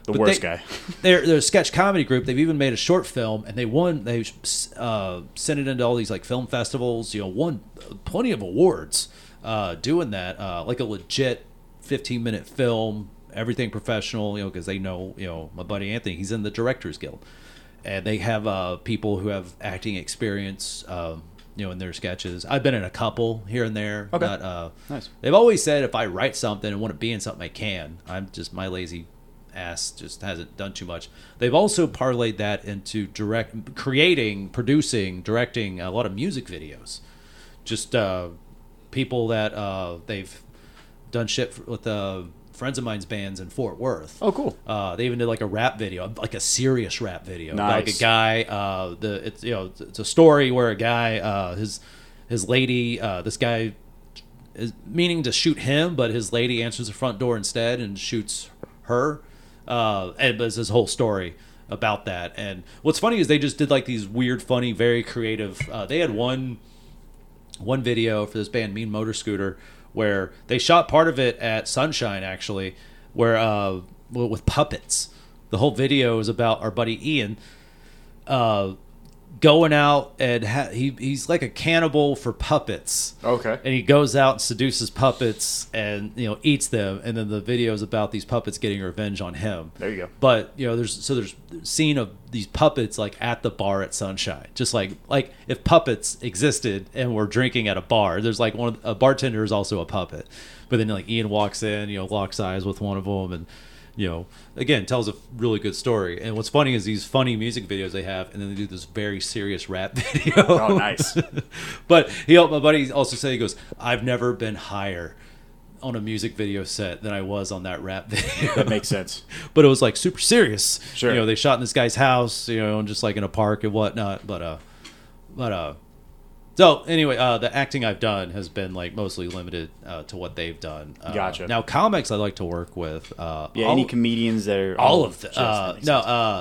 S2: The
S1: But
S2: worst
S1: they,
S2: guy.
S1: they're they're a sketch comedy group. They've even made a short film, and they won. They uh, sent it into all these like film festivals. You know, won plenty of awards uh, doing that. Uh, like a legit fifteen minute film, everything professional. You know, because they know you know my buddy Anthony. He's in the Directors Guild, and they have uh, people who have acting experience. Um, you know, in their sketches. I've been in a couple here and there.
S2: Okay.
S1: Not, uh,
S2: Nice.
S1: They've always said if I write something and want to be in something, I can. I'm just my lazy ass just hasn't done too much. They've also parlayed that into direct creating, producing, directing a lot of music videos. Just uh, people that uh, they've done shit with uh, friends of mine's bands in Fort Worth.
S2: Oh, cool.
S1: Uh, they even did like a rap video, like a serious rap video. About, like a
S2: Nice.
S1: guy. Uh, the it's you know it's a story where a guy uh, his his lady uh, this guy is meaning to shoot him, but his lady answers the front door instead and shoots her. Uh, and it's his whole story about that. And what's funny is they just did like these weird, funny, very creative. Uh, they had one one video for this band, Mean Motor Scooter, where they shot part of it at Sunshine, actually, where uh, with puppets. The whole video is about our buddy Ian uh, going out and ha- he he's like a cannibal for puppets.
S2: Okay.
S1: And he goes out and seduces puppets and you know eats them, and then the video is about these puppets getting revenge on him.
S2: There you go.
S1: But you know, there's so there's a scene of these puppets like at the bar at Sunshine, just like like if puppets existed and were drinking at a bar. There's like one of, a bartender is also a puppet, but then like Ian walks in, you know, locks eyes with one of them, and you know, again tells a really good story. And what's funny is these funny music videos they have, and then they do this very serious rap video.
S2: Oh, nice.
S1: But he, my buddy also said, he goes, I've never been higher on a music video set than I was on that rap video.
S2: That makes sense.
S1: But it was like super serious.
S2: Sure.
S1: You know, they shot in this guy's house, you know, just like in a park and whatnot. But uh, but uh, so anyway, uh, the acting I've done has been like mostly limited uh, to what they've done. Uh,
S2: Gotcha.
S1: Now comics I like to work with. Uh,
S2: Yeah,
S1: all,
S2: any comedians that are
S1: all of the
S2: Yes,
S1: uh,
S2: that makes
S1: no
S2: sense.
S1: uh,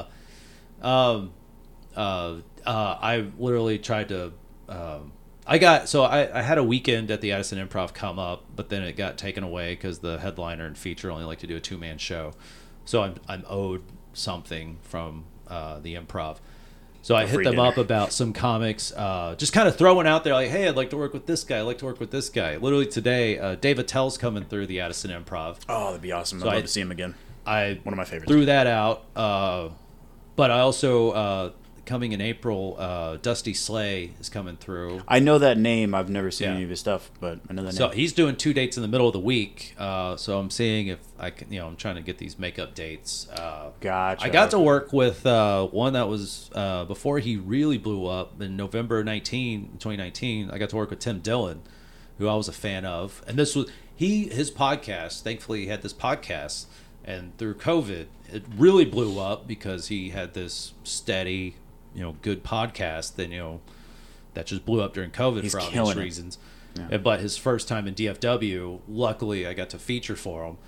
S1: um, uh, uh, I literally tried to. Um, I got so I, I had a weekend at the Addison Improv come up, but then it got taken away because the headliner and feature only like to do a two man show, so I'm I'm owed something from uh, the Improv. So I
S2: A
S1: hit
S2: free
S1: them
S2: dinner.
S1: up about some comics, uh, just kind of throwing out there like, hey, I'd like to work with this guy. I'd like to work with this guy. Literally today, uh, Dave Attell's coming through the Addison Improv.
S2: Oh, that'd be awesome. I'd
S1: So
S2: love
S1: I-
S2: to see him again.
S1: I
S2: One of my favorites.
S1: threw that out. Uh, but I also, uh, coming in April, uh, Dusty Slay is coming through.
S2: I know that name. I've never seen
S1: Yeah.
S2: any of his stuff, but I know that
S1: So
S2: name.
S1: he's doing two dates in the middle of the week. Uh, so I'm seeing if I can, you know, I'm trying to get these makeup dates. Uh,
S2: Gotcha.
S1: I got to work with uh, one that was uh, before he really blew up in November nineteenth, twenty nineteen. I got to work with Tim Dillon, who I was a fan of. And this was, he, his podcast, thankfully he had this podcast. And through COVID, it really blew up because he had this steady, you know, good podcast. Then, you know, that just blew up during COVID
S2: He's
S1: for obvious
S2: killing it.
S1: reasons.
S2: Yeah.
S1: And- But his first time in D F W, luckily I got to feature for him.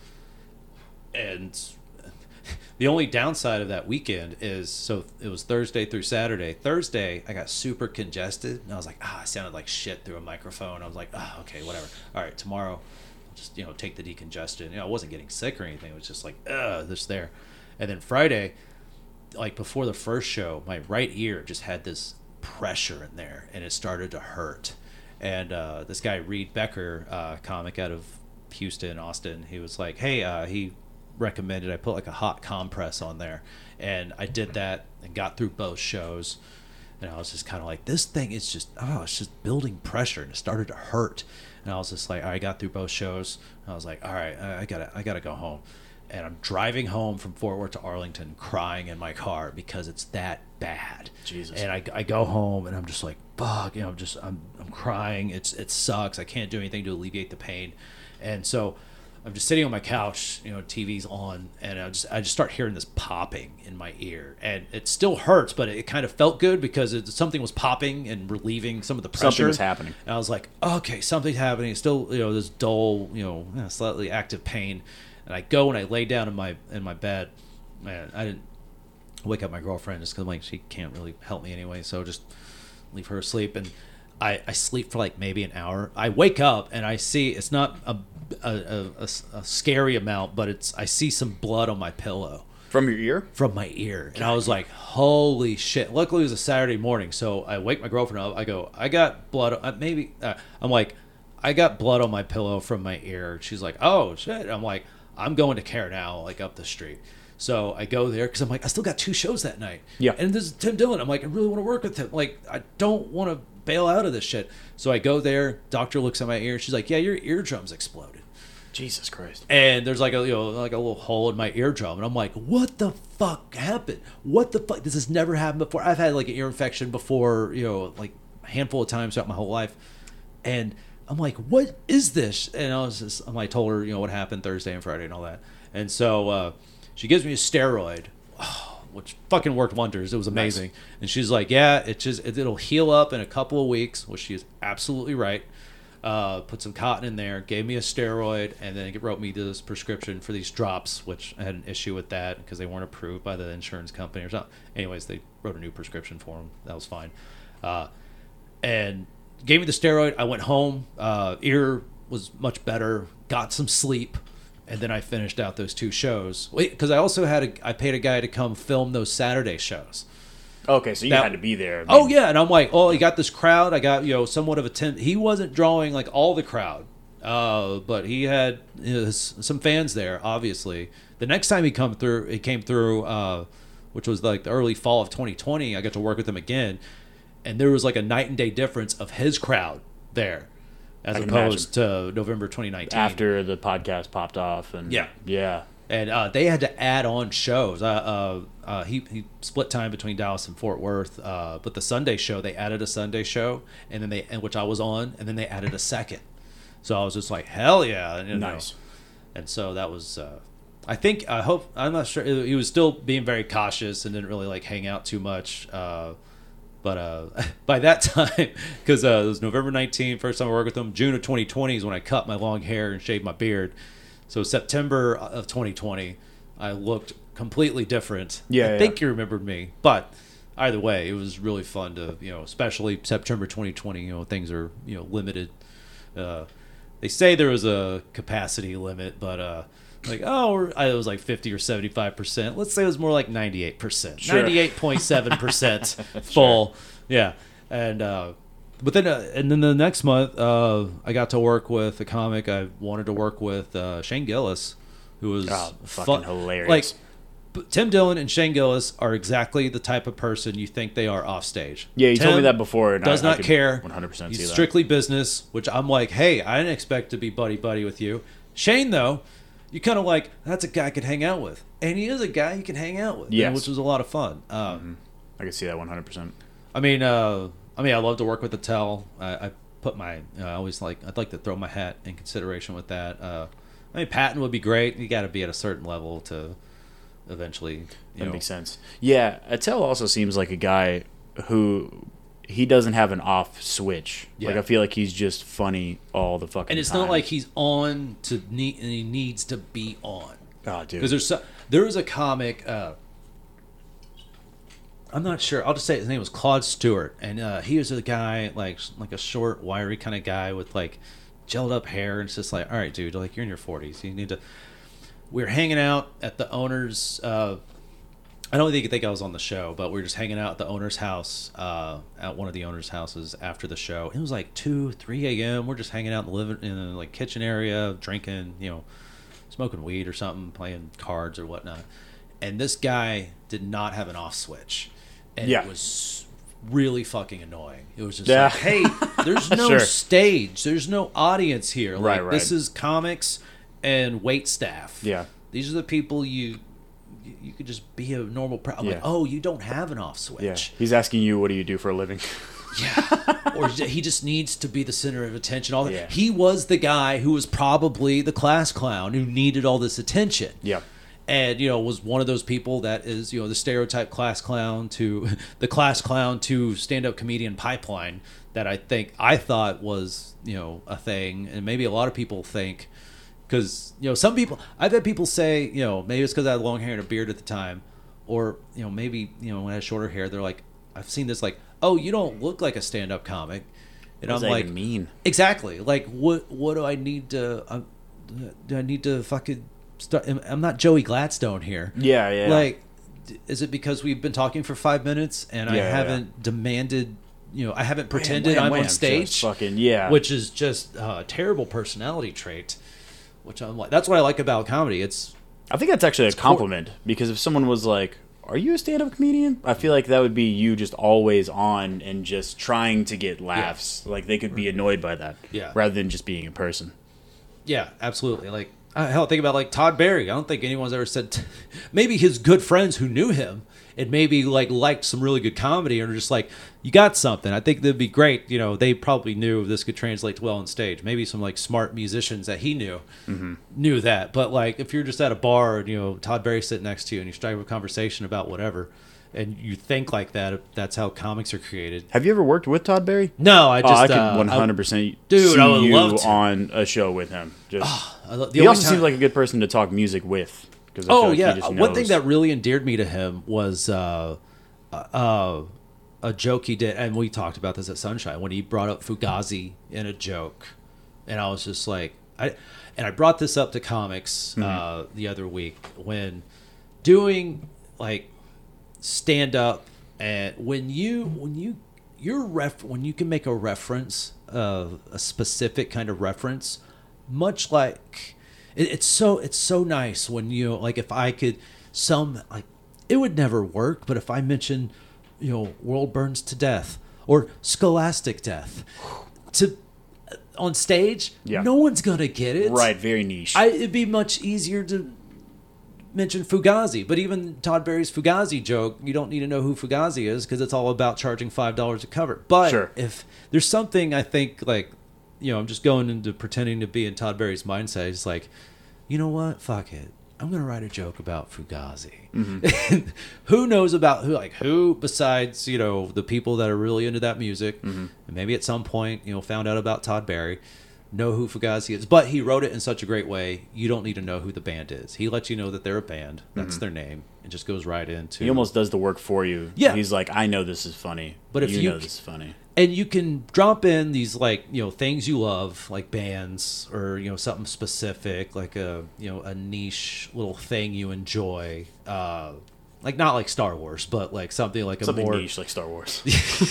S1: And the only downside of that weekend is, so it was Thursday through Saturday. Thursday, I got super congested, and I was like, ah, I sounded like shit through a microphone. I was like, ah, okay, whatever. All right, tomorrow, I'll just, you know, take the decongestant. You know, I wasn't getting sick or anything. It was just like, ugh, this there. And then Friday, like before the first show, my right ear just had this pressure in there, and it started to hurt. And uh, this guy, Reed Becker, uh, comic out of Houston, Austin, he was like, hey, uh, he recommended I put like a hot compress on there, and I did that and got through both shows, and I was just kind of like, this thing is just, oh, it's just building pressure, and it started to hurt, and I was just like, all right, I got through both shows, and I was like, all right, I I gotta I gotta go home. And I'm driving home from Fort Worth to Arlington crying in my car because it's that bad.
S2: Jesus.
S1: And I, I go home and I'm just like, fuck, you know, I'm just, I'm, I'm crying. It's, it sucks. I can't do anything to alleviate the pain. And so I'm just sitting on my couch, you know, T V's on, and I just, I just start hearing this popping in my ear, and it still hurts, but it kind of felt good because it, something was popping and relieving some of the pressure.
S2: Something was happening.
S1: And I was like, okay, something's happening. It's still, you know, this dull, you know, eh, slightly active pain. And I go and I lay down in my in my bed. Man, I didn't wake up my girlfriend just because like she can't really help me anyway, so just leave her asleep. And I, I sleep for like maybe an hour. I wake up and I see it's not a a, a, a, a scary amount, but it's I see some blood on my pillow.
S2: From your ear?
S1: From my ear. And I was like, holy shit. Luckily, it was a Saturday morning. So I wake my girlfriend up. I go, I got blood. Uh, maybe. Uh, I'm like, I got blood on my pillow from my ear. She's like, oh, shit. I'm like, I'm going to care now, like up the street. So I go there because I'm like, I still got two shows that night.
S2: Yeah.
S1: And this is Tim Dillon. I'm like, I really want to work with him. Like, I don't want to bail out of this shit. So I go there. Doctor looks at my ear. She's like, yeah, your eardrum's exploded.
S2: Jesus Christ.
S1: And there's like a you know like a little hole in my eardrum, and I'm like, what the fuck happened? What the fuck? This has never happened before. I've had like an ear infection before, you know, like a handful of times throughout my whole life, and I'm like, what is this? And I was just, I told her, you know, what happened Thursday and Friday and all that, and so uh, she gives me a steroid, which fucking worked wonders. It was amazing, nice. And she's like, yeah, it just it, it'll heal up in a couple of weeks, which she is absolutely right. Uh, put some cotton in there, gave me a steroid, and then it wrote me this prescription for these drops, which I had an issue with that because they weren't approved by the insurance company or something. Anyways, they wrote a new prescription for them. That was fine. Uh, and gave me the steroid. I went home. Uh, ear was much better. Got some sleep. And then I finished out those two shows. Wait, because I also had a, I paid a guy to come film those Saturday shows.
S2: Okay, so you
S1: that,
S2: had to be there. I mean,
S1: oh, yeah, and I'm like, oh, you got this crowd. I got, you know, somewhat of a ten. He wasn't drawing, like, all the crowd, uh, but he had you know, some fans there, obviously. The next time he come through, he came through, uh, which was, like, the early fall of twenty twenty. I got to work with him again, and there was, like, a night and day difference of his crowd there as opposed to November twenty nineteen.
S2: After the podcast popped off. and
S1: Yeah.
S2: Yeah.
S1: And uh, they had to add on shows. Uh, uh, uh, he he split time between Dallas and Fort Worth, uh, but the Sunday show they added a Sunday show, and then they and which I was on, and then they added a second. So I was just like, hell yeah, you know?
S2: Nice.
S1: And so that was. Uh, I think I hope I'm not sure. He was still being very cautious and didn't really like hang out too much. Uh, but uh, by that time, because uh, it was November nineteenth, first time I worked with him. June of twenty twenty is when I cut my long hair and shaved my beard. So September of twenty twenty, I looked completely different.
S2: Yeah,
S1: I
S2: yeah.
S1: think you remembered me, but either way, it was really fun to you know, especially September twenty twenty. You know, things are you know limited. Uh, they say there was a capacity limit, but uh, like oh, we're, I, it was like fifty or seventy five percent. Let's say it was more like ninety eight percent, ninety eight point seven percent full. Sure. Yeah, and. Uh, But then, uh, and then the next month, uh, I got to work with a comic I wanted to work with, uh, Shane Gillis, who was
S2: oh, fucking
S1: fun.
S2: hilarious.
S1: Like, Tim Dillon and Shane Gillis are exactly the type of person you think they are off stage.
S2: Yeah, you
S1: Tim
S2: told me that before. And
S1: does
S2: I,
S1: not
S2: I
S1: care.
S2: one hundred percent
S1: He's
S2: see that.
S1: strictly business, which I'm like, hey, I didn't expect to be buddy buddy with you. Shane, though, you kind of like, that's a guy I could hang out with, and he is a guy you can hang out with.
S2: Yes.
S1: Which was a lot of fun. Um,
S2: mm-hmm. I can see that one hundred percent.
S1: I mean. Uh, I mean, I love to work with Attell. I, I put my, you know, I always like, I'd like to throw my hat in consideration with that. Uh, I mean, Patton would be great. You got to be at a certain level to eventually, you
S2: that
S1: know.
S2: makes sense. Yeah, Attell also seems like a guy who he doesn't have an off switch.
S1: Yeah.
S2: Like I feel like he's just funny all the fucking time.
S1: And it's
S2: time.
S1: not like he's on to need, and he needs to be on.
S2: Oh, dude.
S1: Because there's so, there was a comic. Uh, I'm not sure. I'll just say his name was Claude Stewart, and uh, he was a guy like like a short, wiry kind of guy with like gelled up hair, and it's just like, all right, dude, like you're in your forties, you need to. We were hanging out at the owner's. Uh, I don't think think I was on the show, but we were just hanging out at the owner's house, uh, at one of the owner's houses after the show. It was like two, three a.m. We're just hanging out in the living in the like kitchen area, drinking, you know, smoking weed or something, playing cards or whatnot. And this guy did not have an off switch. And
S2: yeah.
S1: it was really fucking annoying. It was just
S2: yeah.
S1: like, hey, there's no
S2: sure.
S1: stage. There's no audience here. Like,
S2: right, right.
S1: This is comics and wait staff.
S2: Yeah.
S1: These are the people you you, you could just be a normal... Pro- I'm
S2: yeah.
S1: like, oh, you don't have an off switch.
S2: Yeah. He's asking you, what do you do for a living?
S1: Yeah. Or he just needs to be the center of attention. All that.
S2: Yeah.
S1: He was the guy who was probably the class clown who needed all this attention.
S2: Yeah.
S1: And, you know, was one of those people that is, you know, the stereotype class clown to the class clown to stand-up comedian pipeline that I think I thought was, you know, a thing. And maybe a lot of people think, because, you know, some people, I've had people say, you know, maybe it's because I had long hair and a beard at the time, or, you know, maybe, you know, when I had shorter hair, they're like, I've seen this, like, oh, you don't look like a stand-up comic. And
S2: what
S1: I'm
S2: does that
S1: like,
S2: even mean?
S1: Exactly. Like, what, what do I need to, uh, do I need to fucking st- I'm not Joey Gladstone here.
S2: Yeah, yeah.
S1: Like, is it because we've been talking for five minutes and I
S2: Yeah, yeah,
S1: haven't
S2: yeah.
S1: demanded, you know, I haven't pretended
S2: Wham, wham,
S1: I'm
S2: wham,
S1: on stage,
S2: just fucking yeah.
S1: which is just a terrible personality trait. Which I'm like, that's what I like about comedy. It's
S2: I think that's actually a compliment because if someone was like, "Are you a stand-up comedian?" I feel like that would be you just always on and just trying to get laughs. Like they could be annoyed by that,
S1: Yeah.
S2: rather than just being a person.
S1: yeah, absolutely. Like, uh, hell, think about like Todd Barry. I don't think anyone's ever said. T- maybe his good friends who knew him and maybe like liked some really good comedy and are just like, you got something. I think that'd be great. You know, they probably knew this could translate well on stage. Maybe some like smart musicians that he knew
S2: Mm-hmm.
S1: knew that. But like, if you're just at a bar and you know Todd Barry's sitting next to you and you strike up a conversation about whatever, and you think like that, that's how comics are created.
S2: Have you ever worked with Todd Barry?
S1: No, I
S2: Oh,
S1: just
S2: I could
S1: uh,
S2: one hundred percent
S1: dude,
S2: see
S1: I would
S2: you
S1: love to.
S2: on a show with him. Just,
S1: I, I, the
S2: he
S1: only
S2: also
S1: time-
S2: seems like a good person to talk music with. Cause I
S1: Oh
S2: feel like
S1: yeah,
S2: he just
S1: one thing
S2: knows.
S1: that really endeared me to him was uh, uh, a joke he did, and we talked about this at Sunshine when he brought up Fugazi in a joke, and I was just like, I, and I brought this up to comics uh,
S2: Mm-hmm.
S1: the other week when doing like stand up, and when you when you your ref when you can make a reference, uh, a specific kind of reference, much like. It, it's so it's so nice when you like if I could some like it would never work, but if I mention you know world burns to death or scholastic death to on stage,
S2: Yeah.
S1: no one's gonna get it.
S2: right, very niche.
S1: I, it'd be much easier to mention Fugazi, but even Todd Barry's Fugazi joke, you don't need to know who Fugazi is because it's all about charging five dollars a cover. But
S2: Sure.
S1: if there's something I think like. You know, I'm just going into pretending to be in Todd Barry's mindset. It's like, you know what? Fuck it. I'm gonna write a joke about Fugazi.
S2: Mm-hmm.
S1: Who knows about who? Like who besides you know the people that are really into that music,
S2: Mm-hmm.
S1: and maybe at some point you know found out about Todd Barry, know who Fugazi is. But he wrote it in such a great way. You don't need to know who the band is. He lets you know that they're a band. That's their name. It just goes right into.
S2: he almost does the work for you.
S1: Yeah.
S2: He's like, I know this is funny,
S1: But if
S2: you,
S1: you
S2: know
S1: c-
S2: this is funny.
S1: And you can drop in these like you know things you love, like bands or you know something specific, like a you know a niche little thing you enjoy, uh, like not like Star Wars, but like something like a
S2: Something
S1: more
S2: niche like Star Wars.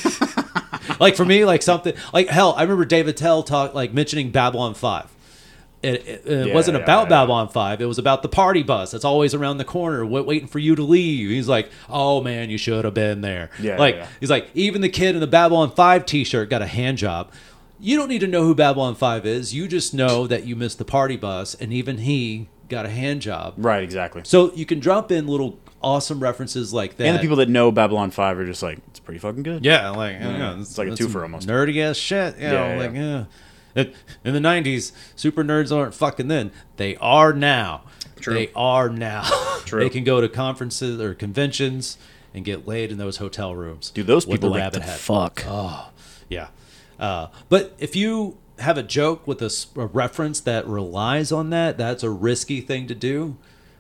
S1: like for me like something like hell. I remember David Tell talk like mentioning Babylon five. It, it, it
S2: Yeah,
S1: wasn't
S2: yeah,
S1: about
S2: yeah.
S1: Babylon five. It was about the party bus that's always around the corner, wait, waiting for you to leave. He's like, "Oh man, you should have been there."
S2: Yeah,
S1: like
S2: yeah.
S1: he's like, even the kid in the Babylon five T-shirt got a hand job. You don't need to know who Babylon five is. You just know that you missed the party bus, and even he got a hand job.
S2: Right, exactly.
S1: So you can drop in little awesome references like that.
S2: And the people that know Babylon five are just like, it's pretty fucking good.
S1: Yeah, like yeah,
S2: It's like a
S1: that's
S2: twofer
S1: some
S2: almost.
S1: Nerdy ass shit. You
S2: Yeah,
S1: know,
S2: yeah,
S1: like yeah. It- In the nineties, super nerds aren't fucking then. They are now.
S2: True.
S1: They are now.
S2: True.
S1: They can go to conferences or conventions and get laid in those hotel rooms.
S2: Dude, those
S1: with
S2: people
S1: the
S2: like
S1: rabbit
S2: to
S1: head.
S2: fuck.
S1: Oh, yeah. Uh, but if you have a joke with a, s- a reference that relies on that, that's a risky thing to do.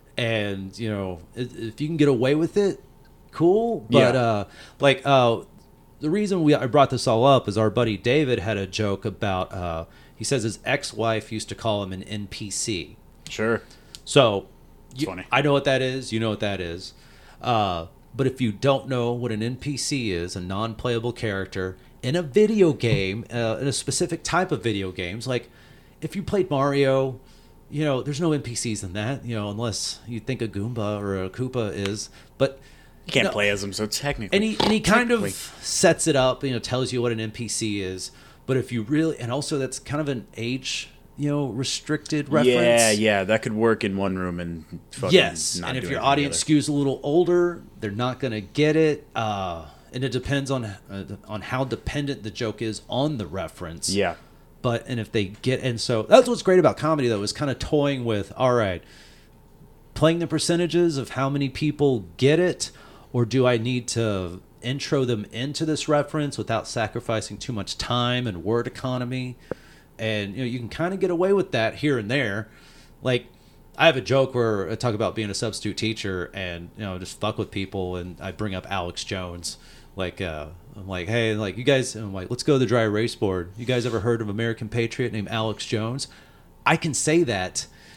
S1: And, you know, if, if you can get away with it, cool. But,
S2: Yeah.
S1: uh, like, uh, the reason we I brought this all up is our buddy David had a joke about, uh, he says his ex-wife used to call him an N P C.
S2: Sure.
S1: So, you-
S2: funny.
S1: I know what that is. You know what that is. Uh, but if you don't know what an N P C is, a non-playable character in a video game, uh, in a specific type of video games, like if you played Mario, you know, there's no N P Cs in that, you know, unless you think a Goomba or a Koopa is. But
S2: You can't
S1: no,
S2: play as them, so technically.
S1: and he, and he kind of
S2: Technically.
S1: sets it up, you know, tells you what an N P C is. But if you really, and also that's kind of an age, you know, restricted reference.
S2: Yeah, yeah, that could work in one room and fucking
S1: Yes,
S2: not
S1: and if
S2: do
S1: your
S2: anything
S1: audience
S2: together.
S1: skews a little older, they're not going to get it. Uh, and it depends on uh, on how dependent the joke is on the reference.
S2: Yeah.
S1: But and if they get and so that's what's great about comedy though is kind of toying with all right, playing the percentages of how many people get it, or do I need to intro them into this reference without sacrificing too much time and word economy? And you know you can kind of get away with that here and there. Like I have a joke where I talk about being a substitute teacher and you know just fuck with people, and I bring up Alex Jones. Like uh, I'm like, hey, like you guys, I'm like, let's go to the dry erase board. You guys ever heard of American Patriot named Alex Jones? I can say that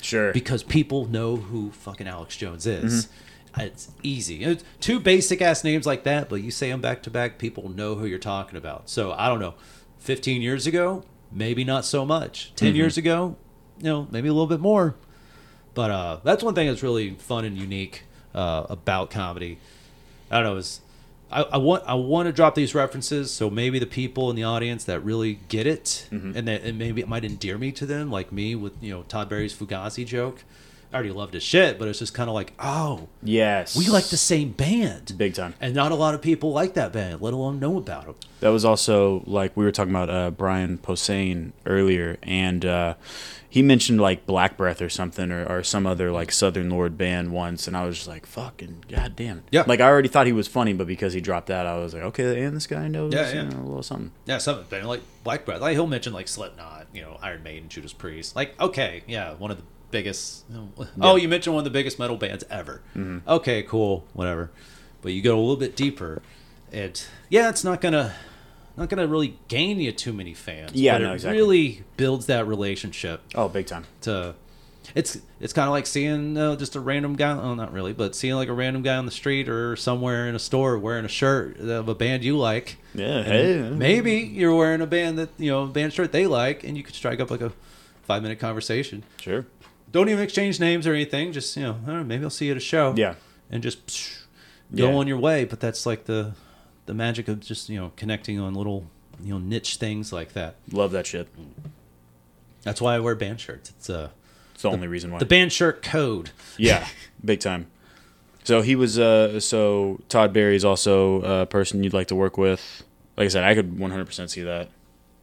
S2: Sure.
S1: Because people know who fucking Alex Jones is. Mm-hmm. It's easy. It's two basic ass names like that, but you say them back to back, people know who you're talking about. So I don't know. fifteen years ago, maybe not so much. ten mm-hmm. years ago, you know, maybe a little bit more. But uh, that's one thing that's really fun and unique uh, about comedy. I don't know. Is I, I want I want to drop these references so maybe the people in the audience that really get it mm-hmm. and that and maybe it might endear me to them, like me with you know Todd Barry's Fugazi joke. I already loved his shit, but it's just kind of like, oh,
S2: yes,
S1: we like the same band,
S2: big time,
S1: and not a lot of people like that band, let alone know about them.
S2: That was also like we were talking about uh, Brian Posehn earlier, and uh, he mentioned like Black Breath or something, or, or some other like Southern Lord band once, and I was just like, fucking goddamn,
S1: yeah.
S2: Like I already thought he was funny, but because he dropped that, I was like, okay, and this guy knows,
S1: yeah, yeah.
S2: You know, a little something.
S1: Yeah, something like Black Breath. Like he'll mention like Slipknot, you know, Iron Maiden, Judas Priest. Like, okay, yeah, one of the biggest. You know, yeah. Oh, you mentioned one of the biggest metal bands ever. Mm-hmm. Okay, cool, whatever. But you go a little bit deeper, and yeah, it's not gonna. Not gonna really gain you too many fans.
S2: Yeah,
S1: but
S2: no,
S1: it
S2: exactly.
S1: really builds that relationship.
S2: Oh, big time.
S1: To, it's it's kind of like seeing uh, just a random guy. Oh, not really, but seeing like a random guy on the street or somewhere in a store wearing a shirt of a band you like.
S2: Yeah, hey.
S1: Maybe you're wearing a band that you know, a band shirt they like, and you could strike up like a five minute conversation.
S2: Sure.
S1: Don't even exchange names or anything. Just you know, I don't know, maybe I'll see you at a show.
S2: Yeah.
S1: And just psh, go
S2: yeah.
S1: on your way. But that's like the. The magic of just, you know, connecting on little, you know, niche things like that.
S2: Love that shit.
S1: That's why I wear band shirts. It's uh,
S2: it's the,
S1: the
S2: only reason why.
S1: The band shirt code.
S2: Yeah, big time. So he was, uh, so Todd Barry is also a person you'd like to work with. Like I said, I could one hundred percent see that.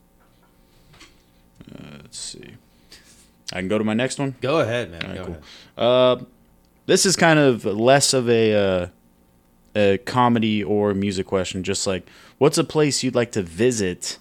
S2: Uh, let's see. I can go to my next one?
S1: Go ahead, man.
S2: All right,
S1: go
S2: cool.
S1: ahead.
S2: Uh, this is kind of less of a... Uh, a comedy or music question, just like what's a place you'd like to visit,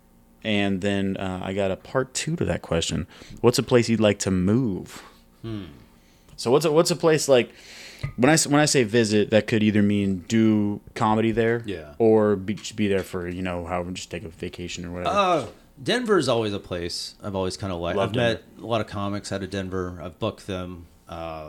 S2: and then uh, I got a part two to that question. What's a place you'd like to move? Hmm. So what's a, what's a place like when I when I say visit, that could either mean do comedy there,
S1: yeah,
S2: or be, be there for you know however, just take a vacation or whatever.
S1: Uh, Denver is always a place I've always kind of liked.
S2: Love
S1: I've
S2: Denver.
S1: met a lot of comics out of Denver. I've booked them. Uh,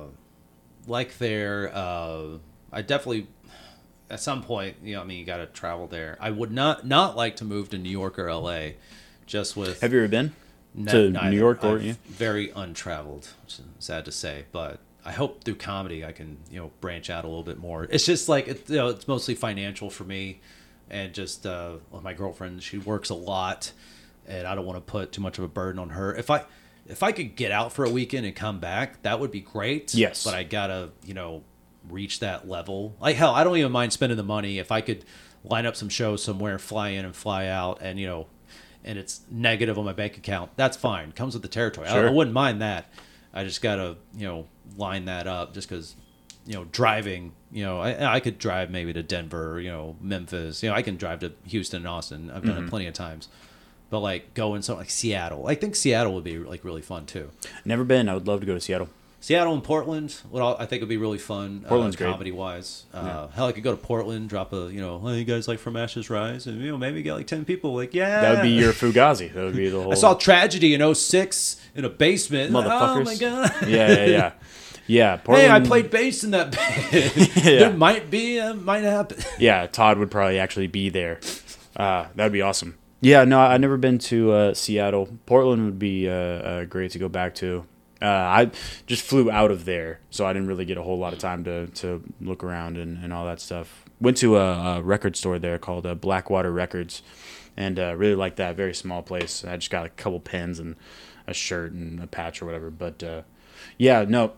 S1: like there, uh, I definitely. At some point, you know, I mean, you got to travel there. I would not not like to move to New York or L A. Just with
S2: have you ever been
S1: ne-
S2: to
S1: neither.
S2: New York or
S1: I've
S2: yeah?
S1: Very untraveled. Which is sad to say, but I hope through comedy I can you know branch out a little bit more. It's just like it, you know, it's mostly financial for me, and just uh, with my girlfriend, she works a lot, and I don't want to put too much of a burden on her. If I if I could get out for a weekend and come back, that would be great.
S2: Yes,
S1: but I gotta you know. reach that level. Like hell, I don't even mind spending the money if I could line up some shows somewhere, fly in and fly out, and you know, and it's negative on my bank account. That's fine. Comes with the territory.
S2: Sure.
S1: I, I wouldn't mind that. I just gotta you know line that up just because you know driving. You know, I I could drive maybe to Denver, you know, Memphis. You know, I can drive to Houston and Austin. I've done mm-hmm. it plenty of times. But like going somewhere like Seattle, I think Seattle would be like really fun too.
S2: Never been. I would love to go to Seattle.
S1: Seattle and Portland, what I think would be really fun.
S2: Portland's
S1: uh,
S2: great,
S1: comedy wise. Uh,
S2: yeah.
S1: Hell, I could go to Portland, drop a you know, oh, you guys like From Ashes Rise, and you know maybe get like ten people. Like yeah,
S2: that would be your Fugazi. That would be the whole.
S1: I saw Tragedy in oh six in a basement.
S2: Motherfuckers.
S1: Oh my god.
S2: yeah, yeah, yeah. Yeah. Portland...
S1: Hey, I played bass in that band. yeah. There might be, uh, might happen.
S2: yeah, Todd would probably actually be there. Uh, that would be awesome. Yeah, no, I've never been to uh, Seattle. Portland would be uh, uh, great to go back to. Uh, I just flew out of there, so I didn't really get a whole lot of time to, to look around and, and all that stuff. Went to a, a record store there called uh, Blackwater Records, and uh, really liked that. Very small place. I just got a couple pens and a shirt and a patch or whatever. But uh, yeah, no.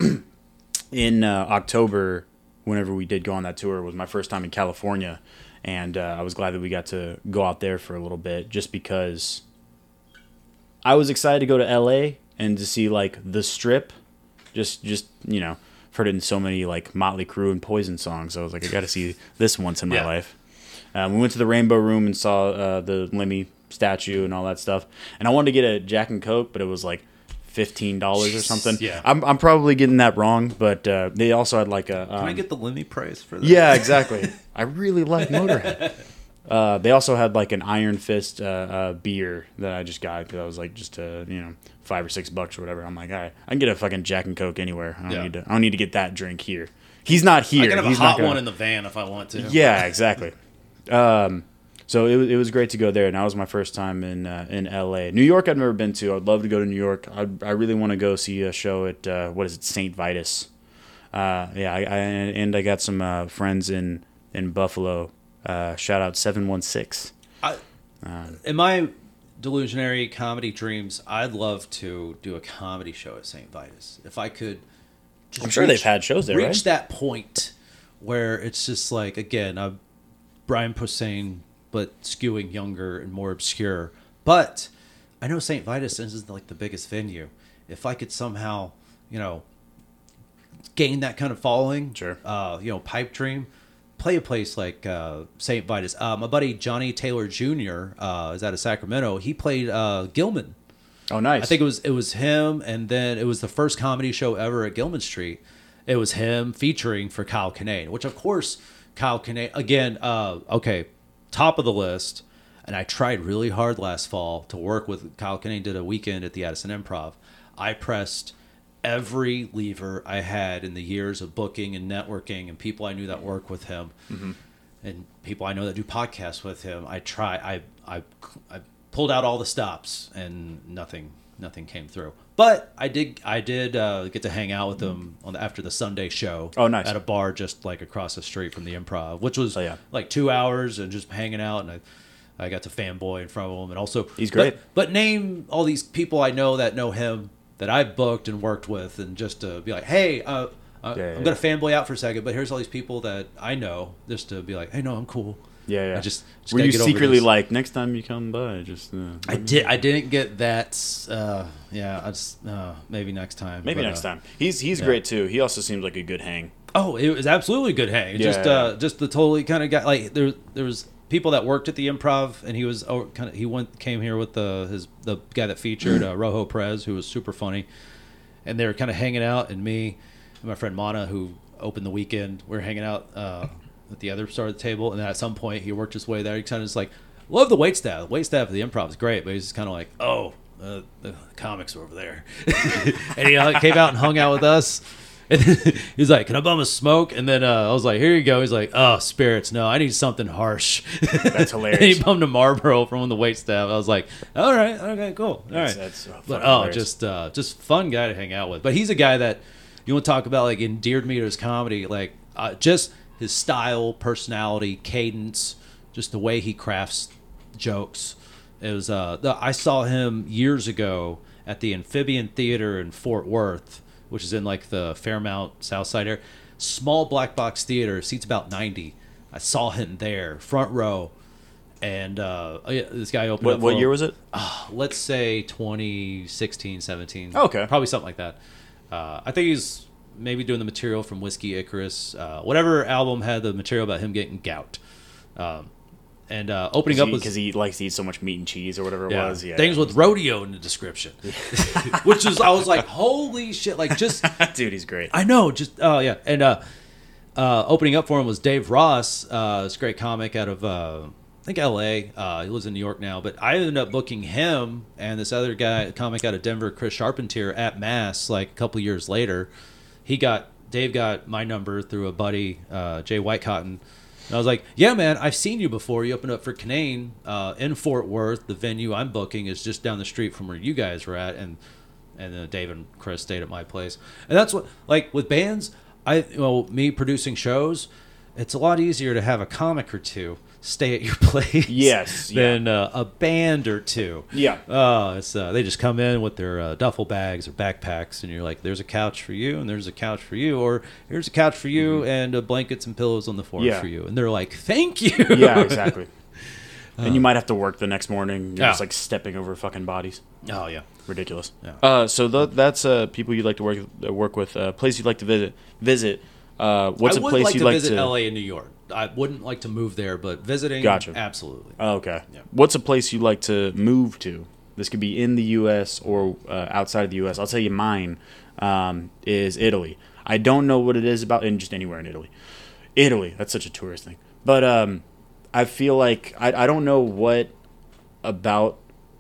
S2: In uh, October, whenever we did go on that tour, was my first time in California, and uh, I was glad that we got to go out there for a little bit, just because I was excited to go to L A and to see like the Strip, just just you know, I've heard it in so many like Motley Crue and Poison songs. So I was like, I got to see this once in my
S1: yeah.
S2: life. Um, we went to the Rainbow Room and saw uh, the Lemmy statue and all that stuff. And I wanted to get a Jack and Coke, but it was like fifteen dollars or something.
S1: Yeah,
S2: I'm I'm probably getting that wrong, but uh, they also had like a. Um,
S1: Can I get the Lemmy price for that?
S2: Yeah, exactly. I really like Motorhead. Uh, they also had like an Iron Fist uh, uh, beer that I just got because I was like just uh, you know five or six bucks or whatever. I'm like, all right, I can get a fucking Jack and Coke anywhere. I don't
S1: Yeah.
S2: need to. I don't need to get that drink here. He's not here.
S1: I can have
S2: He's
S1: a
S2: not
S1: hot
S2: gonna,
S1: one in the van if I want to.
S2: Yeah, exactly. Um, so it was it was great to go there, and that was my first time in uh, in L A. New York, I've never been to. I'd love to go to New York. I I really want to go see a show at uh, what is it, Saint Vitus. Uh, yeah, I, I and I got some uh, friends in in Buffalo. Uh, shout out seven one six.
S1: I, in my delusionary comedy dreams, I'd love to do a comedy show at Saint Vitus. If I could, just
S2: I'm sure they've had shows there,
S1: reach
S2: right?
S1: that point where it's just like, again, I'm Brian Posehn, but skewing younger and more obscure. But I know Saint Vitus isn't like the biggest venue. If I could somehow, you know, gain that kind of following,
S2: Sure.
S1: uh, you know, pipe dream, play a place like uh, Saint Vitus. Uh, my buddy Johnny Taylor Junior uh, is out of Sacramento. He played uh, Gilman.
S2: Oh, nice.
S1: I think it was it was him, and then it was the first comedy show ever at Gilman Street. It was him featuring for Kyle Kinane, which of course Kyle Kinane again. Uh, okay, top of the list. And I tried really hard last fall to work with Kyle Kinane. Did a weekend at the Addison Improv. I pressed every lever I had in the years of booking and networking and people I knew that work with him, mm-hmm. and people I know that do podcasts with him. I try. I I I pulled out all the stops, and nothing nothing came through. But I did I did uh, get to hang out with him on the, after the Sunday show.
S2: Oh, nice.
S1: At a bar just like across the street from the Improv, which was
S2: Oh, yeah.
S1: like two hours and just hanging out, and I. I got to fanboy in front of him, and also
S2: He's great.
S1: But, but name all these people I know that know him that I've booked and worked with, and just to be like, hey, uh, uh,
S2: Yeah, yeah,
S1: I'm gonna fanboy out for a second, but here's all these people that I know, just to be like, hey, no, I'm cool.
S2: Yeah, yeah.
S1: I just, just
S2: Were
S1: gotta
S2: you
S1: get over
S2: secretly
S1: this.
S2: like, next time you come by, just... Uh,
S1: I did. I didn't get that. Uh, yeah, I just uh, maybe next time.
S2: Maybe
S1: but,
S2: next
S1: uh,
S2: time. He's he's
S1: yeah.
S2: great, too. He also seems like a good hang.
S1: Oh, it was absolutely a good hang.
S2: Yeah,
S1: just
S2: yeah.
S1: uh, just the totally kind of guy. Like there, there was people that worked at the Improv, and he was oh, kind of he went came here with the his the guy that featured uh, Rojo Perez, who was super funny, and they were kind of hanging out, and me and my friend Mana, who opened the weekend, we were hanging out uh, at the other side of the table, and then at some point he worked his way there. He kind of just like love the wait staff. The wait staff of the Improv is great, but he's just kind of like, oh, uh, the comics are over there, and he uh, came out and hung out with us. And then he's like, can I bum a smoke? And then uh, I was like, here you go. He's like, oh, spirits. No, I need something harsh.
S2: That's hilarious.
S1: And he bummed a Marlboro from the wait staff. I was like, all right, okay, cool. All
S2: That's-
S1: right.
S2: that's, uh,
S1: but
S2: fucking
S1: oh,
S2: hilarious.
S1: just uh, just fun guy to hang out with. But he's a guy that you want to talk about, like, endeared me to his comedy. Like, uh, just his style, personality, cadence, just the way he crafts jokes. It was, uh, the, I saw him years ago at the Amphibian Theater in Fort Worth, which is in like the Fairmount South Side area. Small black box theater, seats about ninety. I saw him there, front row, and uh, oh yeah, this guy opened
S2: What,
S1: up.
S2: what
S1: for
S2: year
S1: him.
S2: was it?
S1: Uh, let's say twenty sixteen, seventeen.
S2: Oh, okay.
S1: Probably something like that. Uh, I think he's maybe doing the material from Whiskey Icarus. Uh, whatever album had the material about him getting gout. Um, and uh, opening up was
S2: Because he, he likes to eat so much meat and cheese or whatever it
S1: yeah,
S2: was. Yeah,
S1: things with rodeo in the description, which is I was like, holy shit! Like just
S2: Dude, he's great.
S1: I know, just oh yeah, and uh, uh, opening up for him was Dave Ross, uh, this great comic out of uh, I think L A. Uh, he lives in New York now, but I ended up booking him and this other guy, a comic out of Denver, Chris Charpentier, at Mass. Like a couple years later, he got Dave got my number through a buddy, uh, Jay Whitecotton. And I was like, yeah, man, I've seen you before. You opened up for Kinane uh, in Fort Worth. The venue I'm booking is just down the street from where you guys were at. And and then Dave and Chris stayed at my place. And that's what, like, with bands, I, well, me producing shows, it's a lot easier to have a comic or two stay at your place
S2: Yes, yeah.
S1: than uh, a band or two.
S2: Yeah.
S1: Oh, it's uh, they just come in with their uh, duffel bags or backpacks, and you're like, "There's a couch for you, and there's a couch for you, or here's a couch for you,
S2: Mm-hmm.
S1: and uh, blankets and pillows on the floor
S2: Yeah.
S1: for you." And they're like, "Thank you."
S2: Yeah, exactly. and you might have to work the next morning. You're
S1: Yeah.
S2: just like stepping over fucking bodies.
S1: Oh yeah.
S2: Ridiculous.
S1: Yeah.
S2: Uh, so th- that's uh, people you'd like to work uh, work with. Uh, place you'd like to visit. Visit. Uh, what's
S1: I
S2: a
S1: would
S2: place
S1: like
S2: you'd
S1: to
S2: like
S1: visit
S2: to?
S1: L A and New York. I wouldn't like to move there, but visiting,
S2: Gotcha.
S1: absolutely.
S2: Oh, okay.
S1: Yeah.
S2: What's a place you'd like to move to? This could be in the U S or uh, outside of the U S. I'll tell you mine um, is Italy. I don't know what it is about, and just anywhere in Italy. Italy, that's such a tourist thing. But um, I feel like I I don't know what about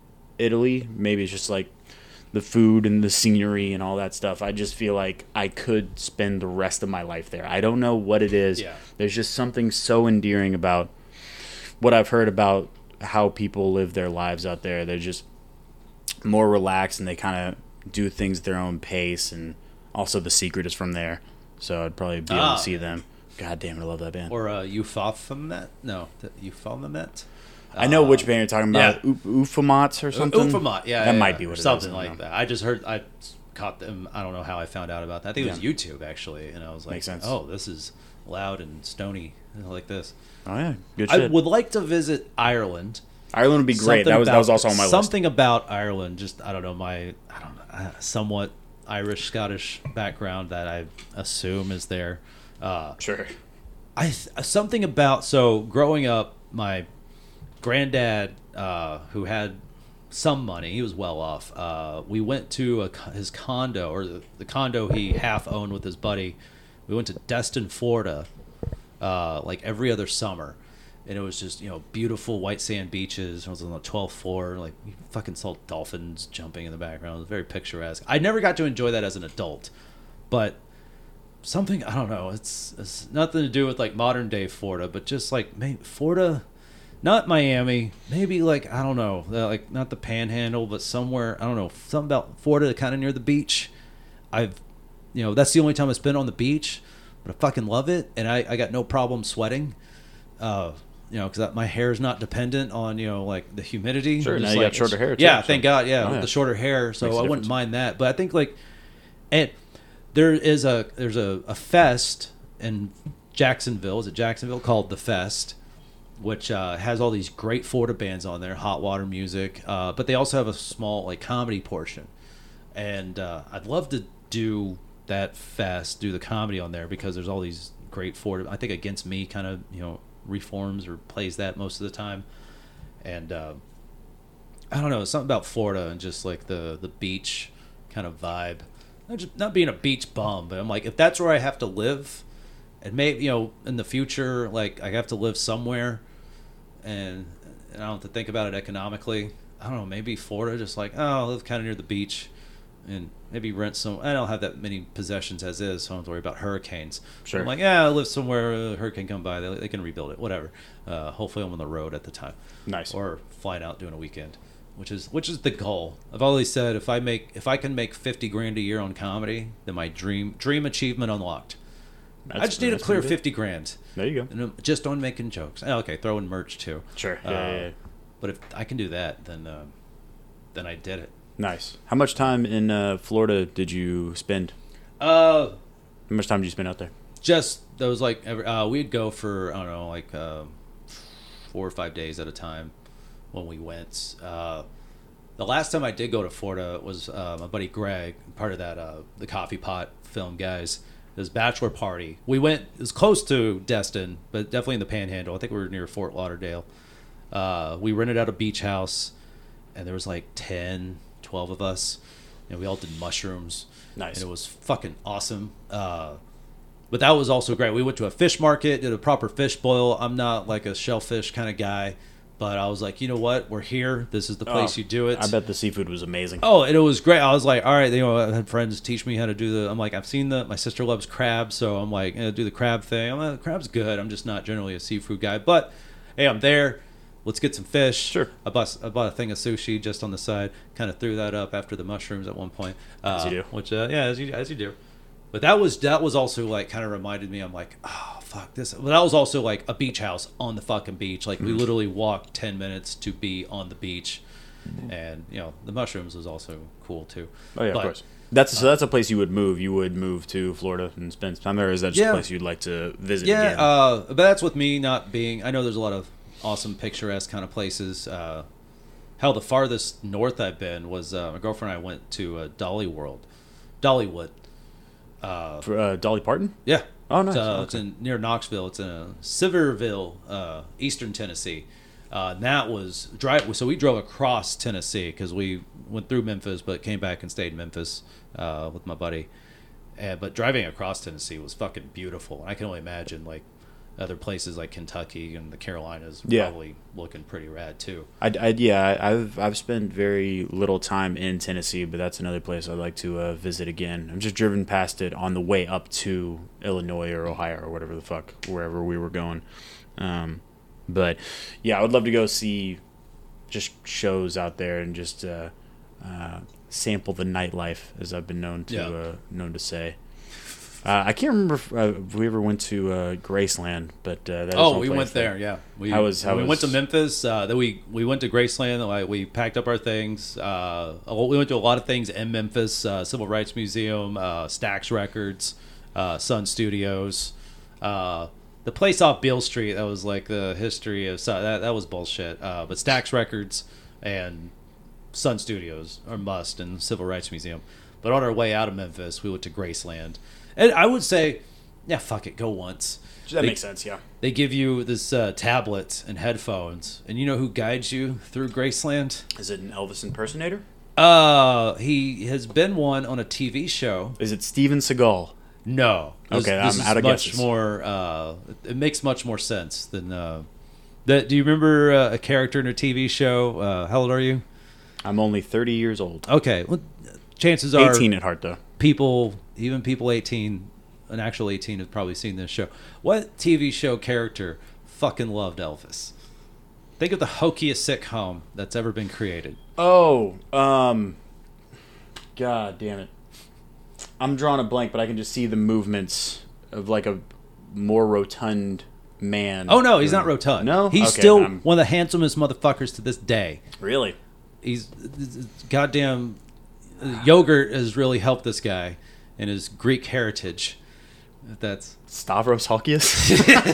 S2: Italy. Maybe it's just like the food and the scenery and all that stuff. I just feel like I could spend the rest of my life there. I don't know what it is.
S1: Yeah.
S2: There's just something so endearing about what I've heard about how people live their lives out there. They're just more relaxed and they kind of do things at their own pace. And also The Secret is from there. So I'd probably be able
S1: Ah.
S2: to see them. God damn it, I love that band.
S1: Or uh, Euphomet? No, the Euphomet?
S2: I know
S1: Uh,
S2: which band you're talking about.
S1: yeah.
S2: U- Ufamats or something?
S1: Ufamot, yeah.
S2: That
S1: yeah,
S2: might
S1: yeah.
S2: be what
S1: or
S2: it is.
S1: something
S2: I don't
S1: like
S2: know.
S1: that. I just heard, I caught them. I don't know how I found out about that. I think it was
S2: Yeah.
S1: YouTube, actually. And I was like,
S2: Makes sense.
S1: oh, this is loud and stony like this.
S2: Oh, yeah. Good
S1: I
S2: shit.
S1: would like to visit Ireland.
S2: Ireland would be great.
S1: Something
S2: That was that was
S1: about-
S2: also on my list.
S1: Something about Ireland, just, I don't know, my, I don't know, uh, somewhat Irish, Scottish background that I assume is there. Uh,
S2: Sure.
S1: I th- something about so growing up, my granddad, uh, who had some money, he was well off. Uh, we went to a, co- his condo, or the, the condo he half owned with his buddy. We went to Destin, Florida, uh, like every other summer, and it was just you know beautiful white sand beaches. I was on the twelfth floor, like you fucking saw dolphins jumping in the background. It was very picturesque. I never got to enjoy that as an adult, but something I don't know. It's, it's nothing to do with like modern day Florida, but just like maybe Florida, not Miami. Maybe like I don't know, uh, like not the Panhandle, but somewhere I don't know. Something about Florida, kind of near the beach. I've, you know, that's the only time I've been on the beach, but I fucking love it, and I, I got no problem sweating. Uh, you know, because my hair is not dependent on you know like the humidity.
S2: Sure,
S1: I'm
S2: now
S1: just
S2: you got
S1: like-
S2: shorter hair, too,
S1: Yeah,
S2: so-
S1: thank God. Yeah,
S2: Oh,
S1: with
S2: yeah.
S1: the shorter hair, so
S2: Makes a
S1: I wouldn't
S2: difference.
S1: mind that. But I think like, and there is a there's a, a fest in Jacksonville. Is it Jacksonville called the Fest, which uh, has all these great Florida bands on there, hot water music. Uh, but they also have a small like comedy portion, and uh, I'd love to do that fest, do the comedy on there because there's all these great Florida. I think Against Me kind of you know reforms or plays that most of the time, and uh, I don't know, something about Florida and just like the the beach kind of vibe. Not just not being a beach bum, but I'm like if that's where I have to live, and maybe you know in the future like I have to live somewhere, and, and I don't have to think about it economically. I don't know, maybe Florida, just like oh, I live kind of near the beach, and maybe rent some. I don't have that many possessions as is, so I don't have to worry about hurricanes.
S2: Sure.
S1: I'm like yeah, I live somewhere. A hurricane come by, they, they can rebuild it, whatever. Uh, hopefully, I'm on the road at the time.
S2: Nice.
S1: Or flying out doing a weekend, which is which is the goal. I've always said if I make if I can make fifty grand a year on comedy, then my dream dream achievement unlocked.
S2: That's-
S1: I just need to
S2: that's
S1: clear
S2: pretty good.
S1: fifty grand,
S2: There you go.
S1: and I'm just on making jokes. Oh, okay, throw in merch too.
S2: Sure. Yeah,
S1: Uh,
S2: yeah, yeah.
S1: But if I can do that, then uh, then I did it.
S2: Nice. How much time in uh, Florida did you spend?
S1: Uh,
S2: How much time did you spend out there?
S1: just those like every, uh, we'd go for I don't know like uh, four or five days at a time when we went. Uh, the last time I did go to Florida was uh, my buddy Greg, part of that uh, the Coffee Pot film guys. His bachelor party. We went. It was close to Destin, but definitely in the Panhandle. I think we were near Fort Lauderdale. Uh, we rented out a beach house, and there was like ten, twelve of us, and we all did mushrooms.
S2: Nice.
S1: And it was fucking awesome. Uh, but that was also great. We went to a fish market, did a proper fish boil. I'm not like a shellfish kind of guy, but I was like, you know what? We're here. This is the place
S2: Oh,
S1: you do it.
S2: I bet the seafood was amazing.
S1: Oh, and it was great. I was like, all right, you know, I had friends teach me how to do the. I'm like, I've seen the. My sister loves crab, so I'm like, eh, do the crab thing. I'm like, crab's good. I'm just not generally a seafood guy, but hey, I'm there. Let's get some fish.
S2: Sure.
S1: I bought I bought a thing of sushi just on the side. Kind of threw that up after the mushrooms at one point. Uh,
S2: As you do.
S1: Which uh, yeah, as you as you do. But that was that was also like kind of reminded me. I'm like, oh fuck this. But that was also like a beach house on the fucking beach. Like we
S2: Mm-hmm.
S1: literally walked ten minutes to be on the beach, and you know the mushrooms was also cool too.
S2: Oh yeah,
S1: But,
S2: of course. That's so. That's a place you would move. You would move to Florida and spend time there. Or is that just
S1: Yeah.
S2: a place you'd like to visit
S1: Yeah,
S2: again?
S1: uh, but that's with me not being. I know there's a lot of awesome picturesque kind of places. Uh, hell, the farthest north I've been was uh, my girlfriend and I went to uh, Dolly World, Dollywood. Uh,
S2: For uh, Dolly Parton.
S1: yeah.
S2: Oh, nice.
S1: It's, uh,
S2: Okay.
S1: it's in near Knoxville. It's in uh, Silverville, uh, Eastern Tennessee. Uh, and that was drive. So we drove across Tennessee because we went through Memphis, but came back and stayed in Memphis uh, with my buddy. And, but driving across Tennessee was fucking beautiful. And I can only imagine like other places like Kentucky and the Carolinas
S2: Yeah.
S1: probably looking pretty rad too.
S2: I, I yeah, I've I've spent very little time in Tennessee, but that's another place I'd like to uh, visit again. I'm just driven past it on the way up to Illinois or Ohio or whatever the fuck, wherever we were going. Um, but yeah, I would love to go see just shows out there and just uh, uh, sample the nightlife, as I've been known to
S1: Yeah.
S2: uh, known to say. Uh, I can't remember if, uh, if we ever went to uh, Graceland, but uh, that is
S1: Oh,
S2: one
S1: we
S2: place
S1: went
S2: that-
S1: there. Yeah, we
S2: How was- how
S1: we
S2: was-
S1: went to Memphis. Uh, then we we went to Graceland. Like we packed up our things. Uh, we went to a lot of things in Memphis: uh, Civil Rights Museum, uh, Stax Records, uh, Sun Studios. Uh, the place off Beale Street that was like the history of that that was bullshit. Uh, but Stax Records and Sun Studios are must, and Civil Rights Museum. But on our way out of Memphis, we went to Graceland, and I would say, yeah, fuck it, go once.
S2: That
S1: They-
S2: makes sense, yeah.
S1: They give you this uh, tablet and headphones, and you know who guides you through Graceland?
S2: Is it an Elvis impersonator?
S1: Uh, he has been one on a T V show.
S2: Is it Steven Seagal?
S1: No. This,
S2: Okay,
S1: this
S2: I'm
S1: is
S2: out of
S1: much
S2: guesses.
S1: more. Uh, it makes much more sense than. Uh, that. Do you remember uh, a character in a T V show? Uh, how old are you?
S2: I'm only thirty years old.
S1: Okay, well, chances are
S2: eighteen at heart, though.
S1: people, even people eighteen, an actual eighteen, have probably seen this show. What T V show character fucking loved Elvis? Think of the hokiest sitcom that's ever been created.
S2: Oh, um, God damn it. I'm drawing a blank, but I can just see the movements of like a more rotund man.
S1: Oh no, he's not rotund.
S2: No?
S1: he's
S2: Okay,
S1: still
S2: I'm-
S1: one of the handsomest motherfuckers to this day.
S2: Really?
S1: He's goddamn yogurt has really helped this guy in his Greek heritage. That's
S2: Stavros Halkias?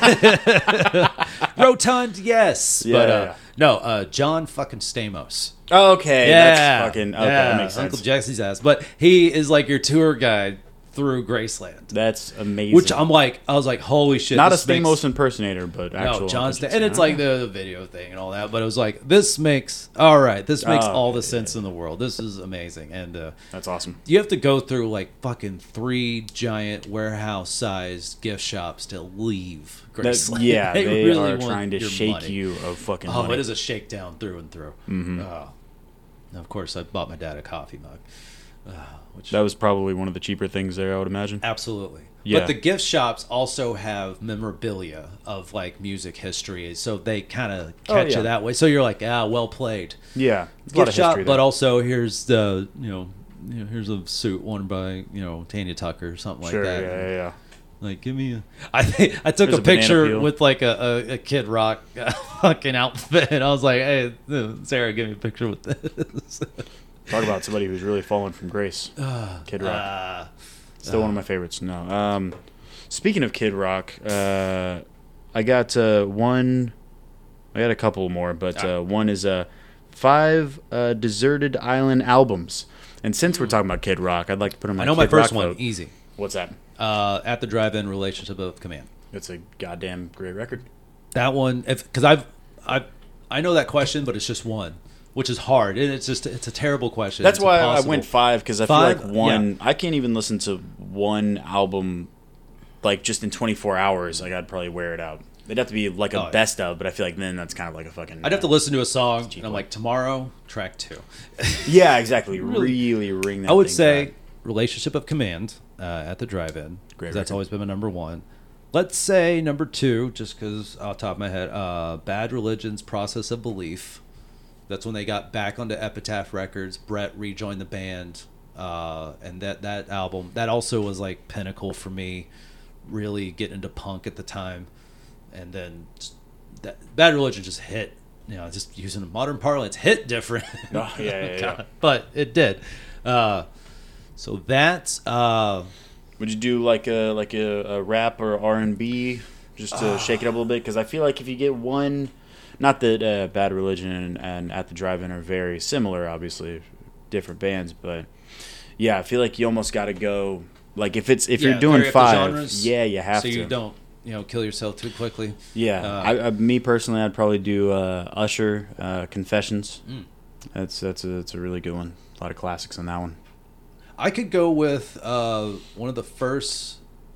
S1: rotund, yes,
S2: Yeah,
S1: but uh,
S2: yeah, yeah.
S1: no, uh, John fucking Stamos.
S2: Okay,
S1: Yeah,
S2: that's fucking, okay,
S1: yeah,
S2: that makes sense.
S1: Uncle Jesse's ass, but he is like your tour guide through Graceland.
S2: That's amazing.
S1: Which I'm like, I was like, holy shit!
S2: Not a
S1: this makes-
S2: Stamos impersonator, but actual.
S1: No, John Sta-
S2: Jesse.
S1: and it's like the, the video thing and all that, but it was like, this makes all right. This makes
S2: Oh,
S1: all the
S2: yeah,
S1: sense in the world. This is amazing, and uh,
S2: That's awesome.
S1: you have to go through like fucking three giant warehouse-sized gift shops to leave
S2: That,
S1: Graceland.
S2: yeah, they,
S1: really
S2: are
S1: want
S2: trying to
S1: your
S2: shake
S1: money.
S2: you of fucking
S1: Oh,
S2: money.
S1: it is a shakedown through and through. Mm-hmm. Oh. And of course, I bought my dad a coffee mug, uh, which
S2: That was probably one of the cheaper things there, I would imagine.
S1: absolutely.
S2: Yeah.
S1: But the gift shops also have memorabilia of like music history, so they kind of
S2: Oh,
S1: catch
S2: yeah.
S1: you that way. So you're like, ah, well played.
S2: Yeah, there's a lot
S1: Gift
S2: of
S1: shop,
S2: history
S1: but
S2: there.
S1: also here's the you know, you know here's a suit worn by you know Tanya Tucker or something
S2: Sure,
S1: like that.
S2: yeah, yeah, yeah.
S1: Like, give me a. I think I took
S2: There's
S1: a
S2: a banana
S1: picture
S2: peel.
S1: with like a, a, a Kid Rock uh, fucking outfit, and I was like, "Hey, Sarah, give me a picture with this."
S2: Talk about somebody who's really fallen from grace. Kid Rock.
S1: Uh,
S2: Still one of my favorites. No. Um, speaking of Kid Rock, uh, I got uh, one. I got a couple more, but uh, one is uh, five uh, Deserted Island albums. And since we're talking about Kid Rock, I'd like to put on my
S1: I know
S2: Kid
S1: my first
S2: Rock
S1: one,
S2: vote.
S1: easy.
S2: What's that?
S1: Uh, at the drive-in, Relationship of Command.
S2: It's a goddamn great record.
S1: That one, if because I've I I know that question, but it's just one, which is hard. And it's just it's a terrible question.
S2: That's
S1: It's
S2: why
S1: impossible.
S2: I went five, because I
S1: Five?
S2: feel like one. I can't even listen to one album like just in twenty-four hours. Like I'd probably wear it out. It'd have to be like a
S1: Oh, yeah.
S2: best of, but I feel like then that's kind of like a fucking.
S1: I'd have to listen to a song,
S2: cheap
S1: and I'm
S2: one.
S1: like, tomorrow, track two.
S2: Yeah, exactly.
S1: Really-
S2: Really, ring that.
S1: I would
S2: thing
S1: say
S2: back.
S1: Relationship of Command uh, at the drive-in.
S2: Great
S1: 'cause That's
S2: record.
S1: always been my number one. Let's say number two, just because off the top of my head, uh, Bad Religion's Process of Belief. That's when they got back onto Epitaph Records. Brett rejoined the band, uh, and that that album that also was like pinnacle for me. Really getting into punk at the time, and then just, that Bad Religion just hit. You know, just using a modern parlance, hit different.
S2: Oh, yeah, yeah, yeah.
S1: God, but it did. Uh, so that's uh,
S2: Would you do like a like a, a rap or R and B just to shake it up a little bit? Because I feel like if you get one, not that uh, Bad Religion and, and At the Drive-In are very similar, obviously, different bands, but yeah, I feel like you almost got to go. Like if it's if
S1: yeah,
S2: you're doing
S1: vary up the
S2: five,
S1: genres,
S2: yeah, you have
S1: so
S2: to.
S1: you don't you know kill yourself too quickly.
S2: Yeah,
S1: Uh,
S2: I, I, me personally, I'd probably do uh, Usher, uh, Confessions.
S1: Mm.
S2: That's that's a that's a really good one. A lot of classics on that one.
S1: I could go with uh, one of the first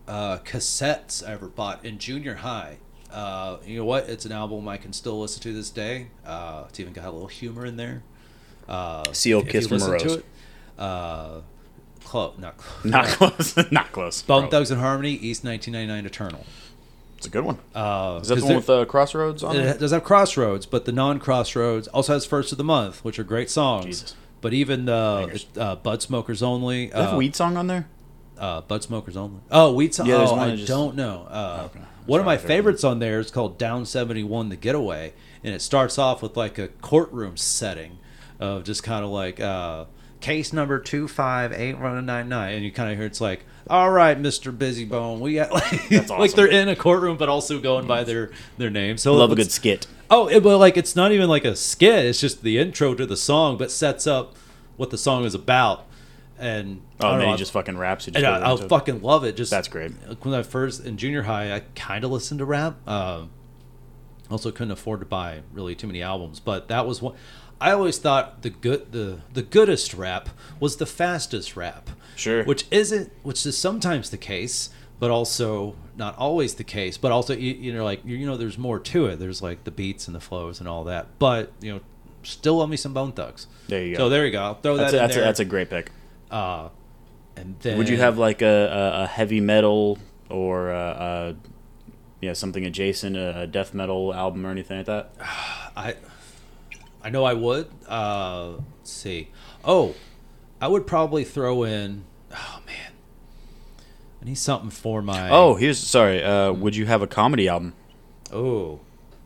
S1: uh, cassettes I ever bought in junior high. Uh, you know what? It's an album I can still listen to this day. Uh, it's even got a little humor in there. Uh,
S2: Seal
S1: if
S2: Kiss
S1: you
S2: from a
S1: listen to
S2: Rose.
S1: it, uh, close, not close.
S2: Not close. Not close.
S1: Bone
S2: bro.
S1: Thugs and Harmony, East nineteen ninety-nine Eternal.
S2: It's a good one.
S1: Uh,
S2: Is that the
S1: 'cause
S2: one
S1: there-
S2: with uh, Crossroads on it?
S1: It does have Crossroads, but the non-Crossroads also has First of the Month, which are great songs.
S2: Jesus.
S1: But even the
S2: Bangers.
S1: uh, Bud Smokers Only.
S2: Does it have
S1: uh,
S2: Weed Song on there?
S1: Uh, Bud Smokers Only. Oh, Weed Song.
S2: Yeah, there's
S1: oh,
S2: one
S1: I
S2: that just-
S1: don't know. Uh,
S2: Okay.
S1: One of my
S2: Sorry, fair
S1: favorites on there is called Down seventy-one, The Getaway, and it starts off with like a courtroom setting of just kind of like uh, case number two five eight one nine nine, and you kind of hear it's like, all right, Mister Busybone, we got like,
S2: That's
S1: like
S2: awesome.
S1: they're in a courtroom, but also going by their their name. So
S2: Love a
S1: it's-
S2: good skit.
S1: Oh, it, well, like it's not even like a skit; it's just the intro to the song, but sets up what the song is about. And I
S2: Oh,
S1: don't
S2: and then
S1: know,
S2: he
S1: I-
S2: just fucking raps. He just
S1: and
S2: goes
S1: I, I
S2: into it.
S1: fucking love it. Just
S2: That's great.
S1: When I first in junior high, I kind of listened to rap. Um, also, couldn't afford to buy really too many albums, but that was one. I always thought the good, the the goodest rap was the fastest rap.
S2: Sure.
S1: Which isn't, which is sometimes the case, but also not always the case. But also, you, you know, like you know, there's more to it. There's like the beats and the flows and all that. But you know, still love me some Bone Thugs.
S2: There you go.
S1: So there you go. I'll throw
S2: That's
S1: that
S2: a,
S1: in
S2: that's,
S1: there.
S2: a, that's a great pick.
S1: Uh, and then
S2: Would you have like a, a, a heavy metal or a, a, yeah something adjacent, a, a death metal album or anything like that?
S1: I I know I would. Uh, let's see. Oh, I would probably throw in. Oh man, I need something for my.
S2: Oh, here's sorry. Uh, would you have a comedy album?
S1: Oh.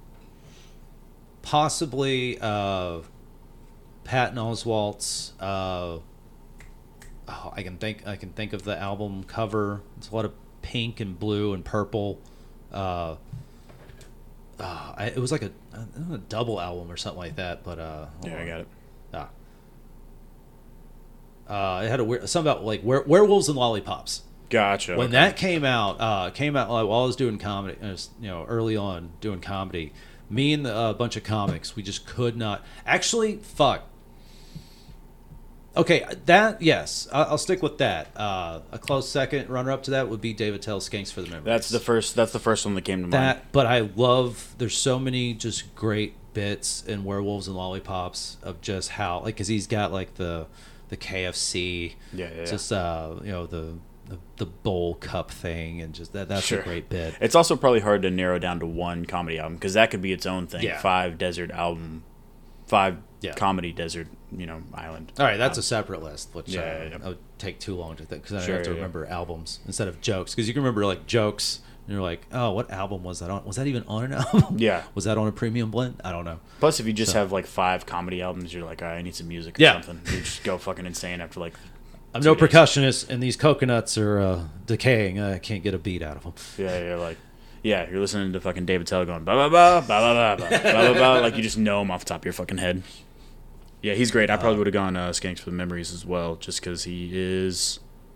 S1: Possibly uh, Patton Oswalt's. Uh, oh, I can think. I can think of the album cover. It's a lot of pink and blue and purple. Uh, uh, I, it was like a, a double album or something like that. But uh, hold
S2: Yeah, I
S1: on.
S2: got it.
S1: Ah. Uh, it had a weird something about like were, werewolves and lollipops.
S2: Gotcha.
S1: When
S2: okay.
S1: that came out, uh, came out like, while I was doing comedy, I was, you know, early on doing comedy. Me and a bunch of comics, we just could not. Actually, fuck. Okay, that yes, I'll, I'll stick with that. Uh, a close second runner-up to that would be David Tell's "Skanks for the Memories."
S2: That's the first. That's the first one that came to mind.
S1: that. But I love. There's so many just great bits in Werewolves and Lollipops of just how like because he's got like the the K F C.
S2: Yeah, yeah, yeah.
S1: Just uh, you know the. The, the bowl cup thing and just that that's
S2: Sure.
S1: a great bit.
S2: It's also probably hard to narrow down to one comedy album because that could be its own thing.
S1: Yeah.
S2: Five desert album, five
S1: Yeah.
S2: comedy desert, you know, island.
S1: All right, that's a
S2: Um,
S1: separate list, which
S2: Yeah,
S1: uh,
S2: yeah, yeah.
S1: I would take too long to think because I
S2: Sure,
S1: have to
S2: yeah, yeah.
S1: remember albums instead of jokes. Because you can remember like jokes, and you're like, oh, what album was that on? Was that even on an album?
S2: Yeah.
S1: Was that on a premium blend? I don't know.
S2: Plus, if you just
S1: So-
S2: have like five comedy albums, you're like, all right, I need some music or
S1: Yeah.
S2: something. You just go fucking insane after like.
S1: I'm
S2: two
S1: no
S2: days.
S1: percussionist, and these coconuts are uh, decaying. I can't get a beat out of them.
S2: Yeah, you're like, yeah, you're listening to fucking David Tell going ba ba ba ba ba ba ba ba ba, like you just know him off the top of your fucking head. Yeah, he's great. I probably would have gone uh, Skanks for the Memories as well, just because he is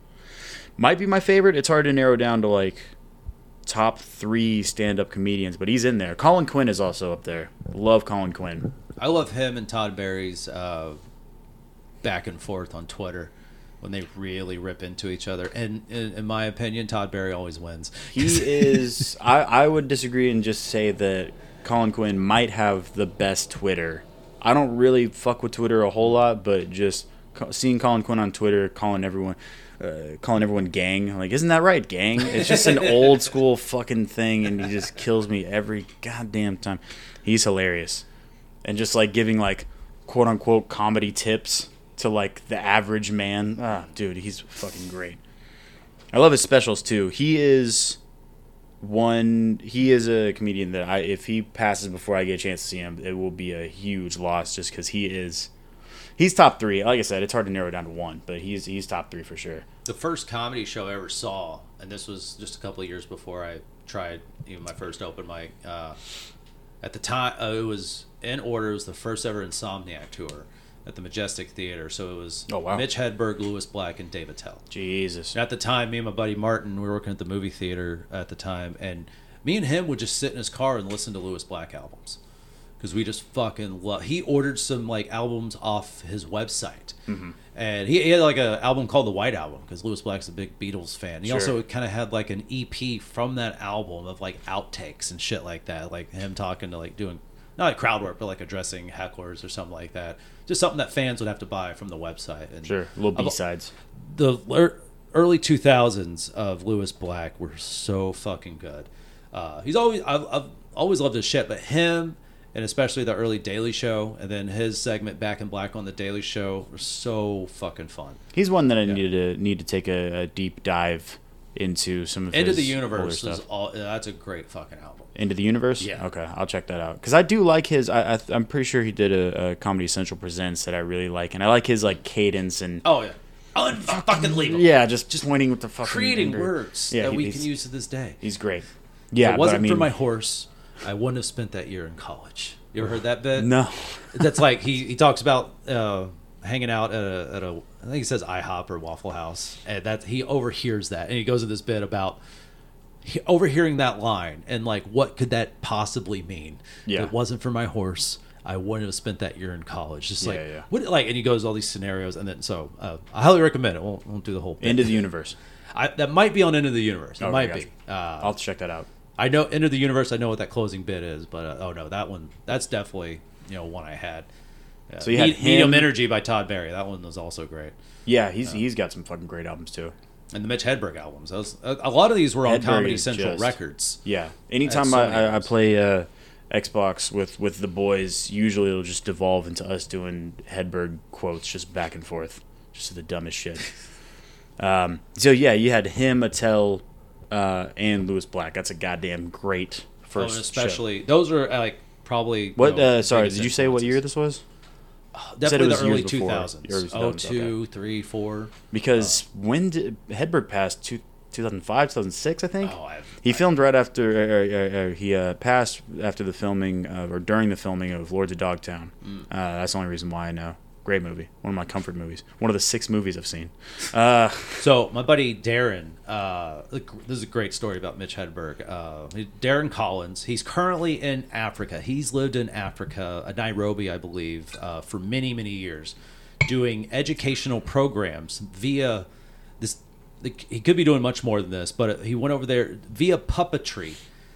S2: might be my favorite. It's hard to narrow down to like top three stand-up comedians, but he's in there. Colin Quinn is also up there. Love Colin Quinn.
S1: I love him and Todd Barry's uh, back and forth on Twitter when they really rip into each other. And in, in my opinion, Todd Barry always wins.
S2: He is. I, I would disagree and just say that Colin Quinn might have the best Twitter. I don't really fuck with Twitter a whole lot, but just co- seeing Colin Quinn on Twitter, calling everyone, uh, calling everyone gang. I'm like, isn't that right, gang? It's just an old school fucking thing, and he just kills me every goddamn time. He's hilarious, and just like giving like quote unquote comedy tips to like the average man. Ah, dude, he's fucking great. I love his specials too. He is one. He is a comedian that I, if he passes before I get a chance to see him, it will be a huge loss just because he is. He's top three. Like I said, it's hard to narrow it down to one, but he's he's top three for sure.
S1: The first comedy show I ever saw, and this was just a couple of years before I tried even my first open mic. Uh, at the time, uh, it was in order. It was the first ever Insomniac tour at the Majestic Theater. So it was
S2: Oh, wow.
S1: Mitch Hedberg, Lewis Black, and David Tell.
S2: Jesus.
S1: And at the time, me and my buddy Martin, we were working at the movie theater at the time, and me and him would just sit in his car and listen to Lewis Black albums because we just fucking love. He ordered some like albums off his website,
S2: Mm-hmm.
S1: And he, he had like an album called The White Album because Lewis Black's a big Beatles fan. He
S2: Sure.
S1: also kind of had like an E P from that album of like outtakes and shit like that, like him talking to like doing not like crowd work, but like addressing hecklers or something like that. Just something that fans would have to buy from the website. And
S2: Sure, little B sides.
S1: The er- early two thousands of Lewis Black were so fucking good. Uh, he's always I've, I've always loved his shit, but him. And especially the early Daily Show, and then his segment Back in Black on the Daily Show were so fucking fun.
S2: He's one that I
S1: Yeah.
S2: needed to need to take a, a deep dive into some of
S1: Into
S2: his
S1: the
S2: older
S1: Universe
S2: stuff.
S1: is all. That's a great fucking album.
S2: Into the Universe?
S1: Yeah.
S2: Okay, I'll check that out. Because I do like his... I, I, I'm pretty sure he did a, a Comedy Central Presents that I really like. And I like his like cadence and...
S1: Oh, yeah. Unfucking legal.
S2: Yeah, just, just pointing with the fucking...
S1: Creating
S2: finger.
S1: words
S2: Yeah,
S1: that
S2: he-
S1: we
S2: he's-
S1: can use to this day.
S2: He's great. Yeah,
S1: If it wasn't
S2: but I mean,
S1: for my horse, I wouldn't have spent that year in college. You ever heard that bit?
S2: No.
S1: That's like, he, he talks about uh, hanging out at a, at a... I think he says IHOP or Waffle House. And that he overhears that. And he goes into this bit about... He, overhearing that line and like what could that possibly mean?
S2: Yeah.
S1: If it wasn't for my horse, I wouldn't have spent that year in college. Just like
S2: Yeah, yeah.
S1: what like and he goes all these scenarios and then so uh, I highly recommend it. Won't won't do the whole bit.
S2: Into the Universe.
S1: I, that might be on Into the Universe. It
S2: Okay,
S1: might
S2: gotcha.
S1: be. Uh,
S2: I'll check that out.
S1: I know Into the Universe. I know what that closing bit is, but uh, oh no, that one that's definitely you know one I had. Uh,
S2: So you had
S1: Me- Medium
S2: him-
S1: Energy by Todd Barry. That one was also great.
S2: Yeah, he's he's got some fucking great albums too.
S1: And the Mitch Hedberg albums. Those, a, a lot of these were on
S2: Hedberg
S1: Comedy
S2: is
S1: Central
S2: just-
S1: Records.
S2: Yeah. Anytime
S1: so
S2: I,
S1: many
S2: I, I
S1: albums.
S2: play uh, Xbox with, with the boys, usually it'll just devolve into us doing Hedberg quotes just back and forth. Just the dumbest shit. Um, so yeah, you had him, Attell, uh, and Lewis Black. That's a goddamn great
S1: Oh,
S2: first
S1: and especially those are uh, like probably.
S2: What?
S1: You know,
S2: uh, sorry,
S1: biggest
S2: did you say what year
S1: influences.
S2: this was?
S1: Definitely
S2: was
S1: the early
S2: years
S1: two
S2: before.
S1: thousands.
S2: Early
S1: Oh,
S2: 2000s,
S1: two, three, four.
S2: Because when did Hedberg pass? Two, two thousand five, two thousand six, I think.
S1: Oh, I,
S2: He
S1: I,
S2: filmed right after uh, uh, uh, he uh, passed after the filming uh, or during the filming of Lords of Dogtown.
S1: Mm.
S2: Uh, that's the only reason why I know. Great movie, one of my comfort movies, one of the six movies I've seen. Uh,
S1: So my buddy Darren, uh, this is a great story about Mitch Hedberg. Uh, Darren Collins. He's currently in Africa. He's lived in Africa, uh, Nairobi, I believe, uh, for many many years, doing educational programs via this. He could be doing much more than this, but he went over there via puppetry,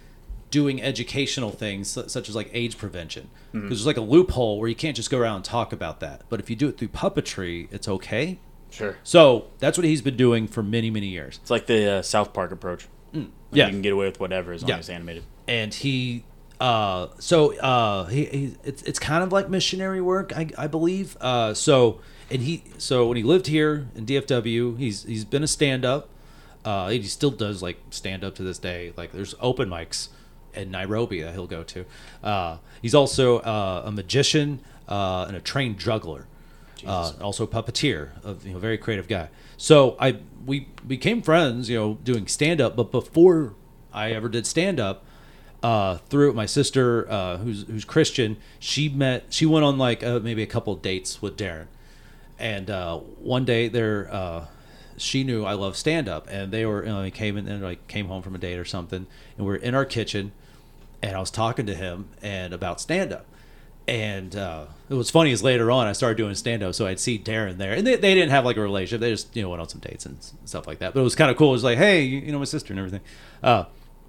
S1: doing educational things su- such as like AIDS prevention. Because there's like a loophole where you can't just go around and talk about that. But if you do it through puppetry, it's okay.
S2: sure.
S1: So that's what he's been doing for many, many years.
S2: It's like the uh, South Park approach. Like
S1: Yeah.
S2: you can get away with whatever as long
S1: Yeah.
S2: as it's animated.
S1: And he, uh, so uh, he, he it's it's kind of like missionary work, I, I believe. Uh, so and he, so when he lived here in D F W, he's he's been a stand up. Uh, he still does like stand up to this day. Like there's open mics in Nairobi that he'll go to. Uh, he's also uh, a magician uh, and a trained juggler. Uh, also a puppeteer, a you know, very creative guy. So I we became friends, you know, doing stand up. But before I ever did stand up, uh, through my sister, uh, who's who's Christian, she met. She went on like uh, maybe a couple of dates with Darren, and uh, one day there, uh, she knew I love stand up, and they were you know, they came in and like came home from a date or something, and we were in our kitchen, and I was talking to him and about stand up. And uh, it was funny is later on I started doing stand up, so I'd see Darren there, and they, they didn't have like a relationship. They just you know went on some dates and s- stuff like that. But it was kind of cool. It was like, hey, you, you know my sister and everything. Uh,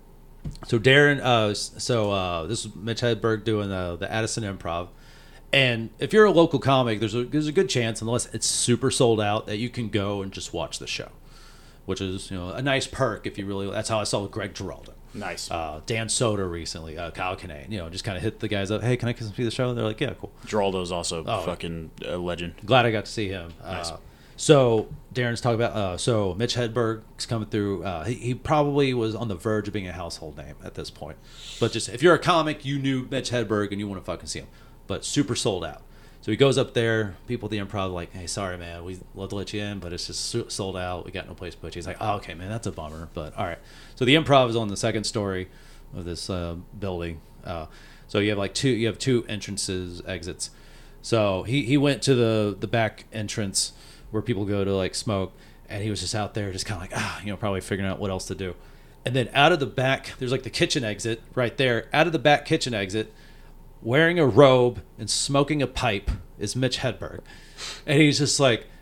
S1: so Darren, uh, s- so uh, this is Mitch Hedberg doing the the Addison Improv, and if you're a local comic, there's a there's a good chance, unless it's super sold out, that you can go and just watch the show, which is you know a nice perk if you really. That's how I saw with Greg Giraldo.
S2: Nice.
S1: Uh, Dan Soder recently, uh, Kyle Kinane, you know, just kind of hit the guys up. Hey, can I come see the show? They're like, yeah, cool.
S2: Geraldo's also
S1: Oh.
S2: fucking a legend.
S1: Glad I got to see him.
S2: Nice.
S1: Uh, so Darren's talking about. Uh, so Mitch Hedberg's coming through. Uh, he, he probably was on the verge of being a household name at this point. But just if you're a comic, you knew Mitch Hedberg and you want to fucking see him. But super sold out. So he goes up there. People at the Improv are like, hey, sorry man, we'd love to let you in, but it's just su- sold out. We got no place to put you. He's like, oh, okay man, that's a bummer. But all right. So the Improv is on the second story of this uh, building. Uh, so you have like two. You have two entrances, exits. So he, he went to the the back entrance where people go to like smoke, and he was just out there, just kind of like ah, you know, probably figuring out what else to do. And then out of the back, there's like the kitchen exit right there. Out of the back kitchen exit, wearing a robe and smoking a pipe, is Mitch Hedberg, and he's just like,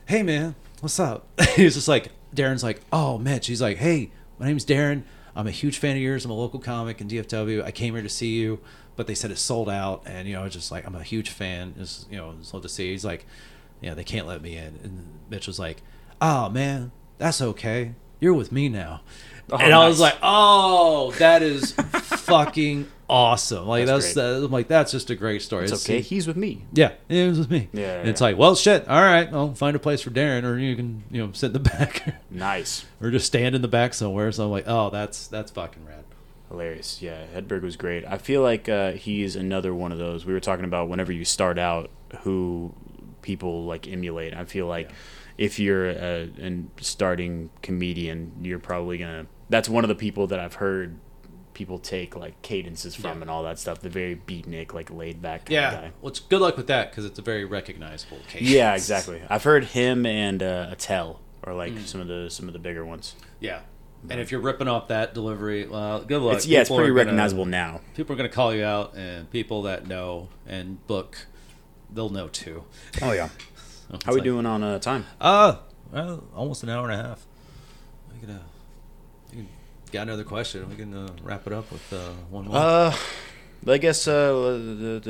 S1: hey man, what's up? He was just like, Darren's like, oh Mitch. He's like, hey, my name's Darren. I'm a huge fan of yours. I'm a local comic in D F W. I came here to see you, but they said it's sold out. And, you know, just like, I'm a huge fan. Just, you know, just love to see you. He's like, yeah, they can't let me in. And Mitch was like, oh, man, that's okay. You're with me now. Oh, and I nice. was like, oh, that is fucking awesome. Like, that's, that's uh, I'm like, that's just a great story.
S2: It's, it's okay. He's with me.
S1: Yeah, he was with me.
S2: Yeah.
S1: And
S2: yeah.
S1: it's like, well, shit. All right. I'll find a place for Darren, or you can, you know, sit in the back.
S2: Nice.
S1: Or just stand in the back somewhere. So I'm like, oh, that's that's fucking rad.
S2: Hilarious. Yeah, Hedberg was great. I feel like uh, he's another one of those. We were talking about whenever you start out, who people like emulate. I feel like yeah. if you're a, a starting comedian, you're probably gonna. That's one of the people that I've heard people take like cadences from yeah. and all that stuff. The very beatnik, like laid back kind
S1: yeah.
S2: of guy.
S1: Well, it's good luck with that because it's a very recognizable cadence.
S2: Yeah, exactly. I've heard him and uh, Attell are like mm. some of the some of the bigger ones.
S1: Yeah. And if you're ripping off that delivery, well, good luck.
S2: It's, yeah,
S1: people
S2: it's pretty
S1: gonna,
S2: recognizable now.
S1: People are going to call you out, and people that know and book, they'll know too.
S2: Oh, yeah. So how are we like, doing on uh, time?
S1: Uh, well, almost an hour and a half. We can, uh, we can got another question. We can uh, wrap it up with uh, one more.
S2: Uh, I guess uh,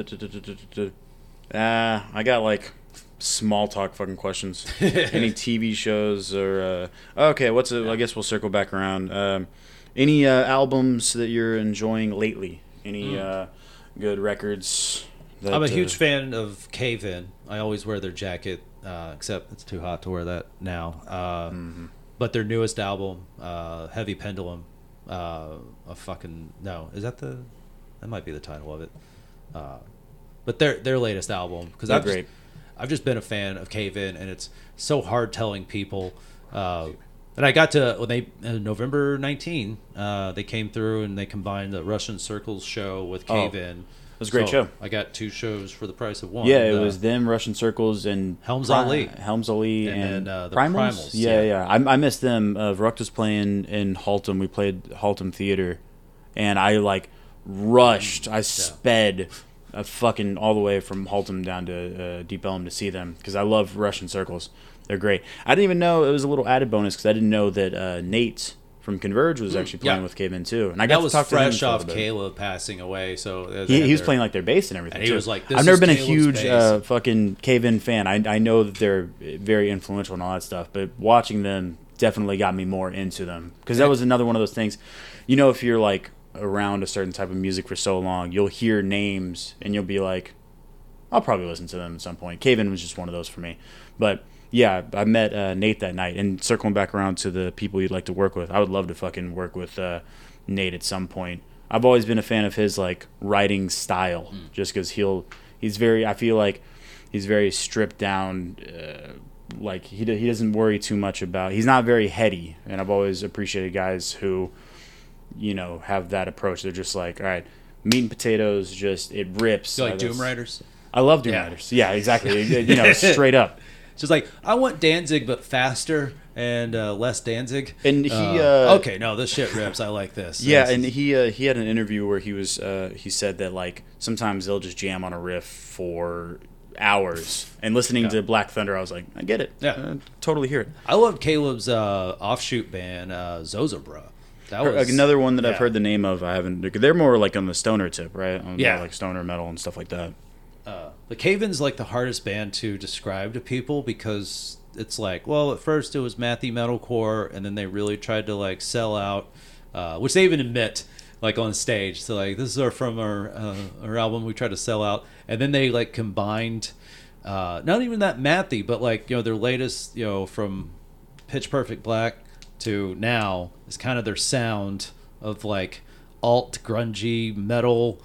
S2: uh, I got like small talk fucking questions. Any T V shows or uh, okay? What's it? I guess we'll circle back around. Um, any uh, albums that you're enjoying lately? Any mm. uh, good records? That,
S1: I'm a huge
S2: uh,
S1: fan of Cave In. I always wear their jacket, uh, except it's too hot to wear that now. Uh, mm-hmm. But their newest album, uh, Heavy Pendulum, uh, a fucking no, is that the? That might be the title of it. Uh, but their their latest album, because I've
S2: great.
S1: Just, I've just been a fan of Cave In, and it's so hard telling people. Uh, and I got to when they uh, November nineteenth, uh, they came through and they combined the Russian Circles show with Cave
S2: oh,
S1: In.
S2: It was a great
S1: so
S2: show.
S1: I got two shows for the price of one.
S2: Yeah, it
S1: uh,
S2: was them, Russian Circles, and
S1: Helms
S2: Pri-
S1: Ali.
S2: Helms Ali and,
S1: and uh, the
S2: Primals?
S1: Primals.
S2: Yeah,
S1: yeah.
S2: yeah. I, I missed them. Uh, Ruck was playing in Haltom. We played Haltom Theater, and I like rushed. I yeah. sped uh, fucking all the way from Haltom down to uh, Deep Ellum to see them because I love Russian Circles. They're great. I didn't even know it was a little added bonus because I didn't know that uh, Nate from Converge was actually playing yeah. with Cave In too, and I got
S1: that was
S2: to talk
S1: fresh
S2: to him
S1: off Caleb passing away. So
S2: he, he was
S1: their,
S2: playing like their bass and everything.
S1: And he
S2: too.
S1: was like, this
S2: "I've never
S1: is
S2: been
S1: Caleb's
S2: a huge uh,
S1: bass.
S2: fucking Cave In fan. I I know that they're very influential and all that stuff, but watching them definitely got me more into them because that was another one of those things. You know, if you're like around a certain type of music for so long, you'll hear names and you'll be like, I'll probably listen to them at some point. Cave In was just one of those for me, but. Yeah, I met uh, Nate that night, and circling back around to the people you'd like to work with, I would love to fucking work with uh, Nate at some point. I've always been a fan of his like writing style, mm. just because he'll he's very. I feel like he's very stripped down. Uh, like he he doesn't worry too much about. He's not very heady, and I've always appreciated guys who, you know, have that approach. They're just like, all right, meat and potatoes, just it rips.
S1: You like
S2: uh,
S1: Doom Riders?
S2: I love Doom
S1: yeah.
S2: Riders. Yeah, exactly. You know, straight up.
S1: Just like, I want Danzig, but faster and uh, less Danzig.
S2: And he,
S1: uh,
S2: uh,
S1: okay, no, this shit rips. I like this.
S2: Yeah,
S1: this
S2: and
S1: is...
S2: he uh, he had an interview where he was uh, he said that like sometimes they'll just jam on a riff for hours. And listening yeah. to Black Thunder, I was like, I get it.
S1: Yeah,
S2: uh, totally hear it.
S1: I love Caleb's uh, offshoot band, uh, Zozabra. That was
S2: another one that
S1: yeah.
S2: I've heard the name of. I haven't. They're more like on the stoner tip, right? On
S1: yeah,
S2: the, like stoner metal and stuff like that.
S1: Uh, the Cave In's like the hardest band to describe to people because it's like, well, at first it was mathy metalcore, and then they really tried to like sell out, uh, which they even admit, like on stage. So like, this is our from our uh, our album. We tried to sell out, and then they like combined, uh, not even that mathy, but like you know their latest, you know, from Pitch Perfect Black to now is kind of their sound of like alt grungy metal.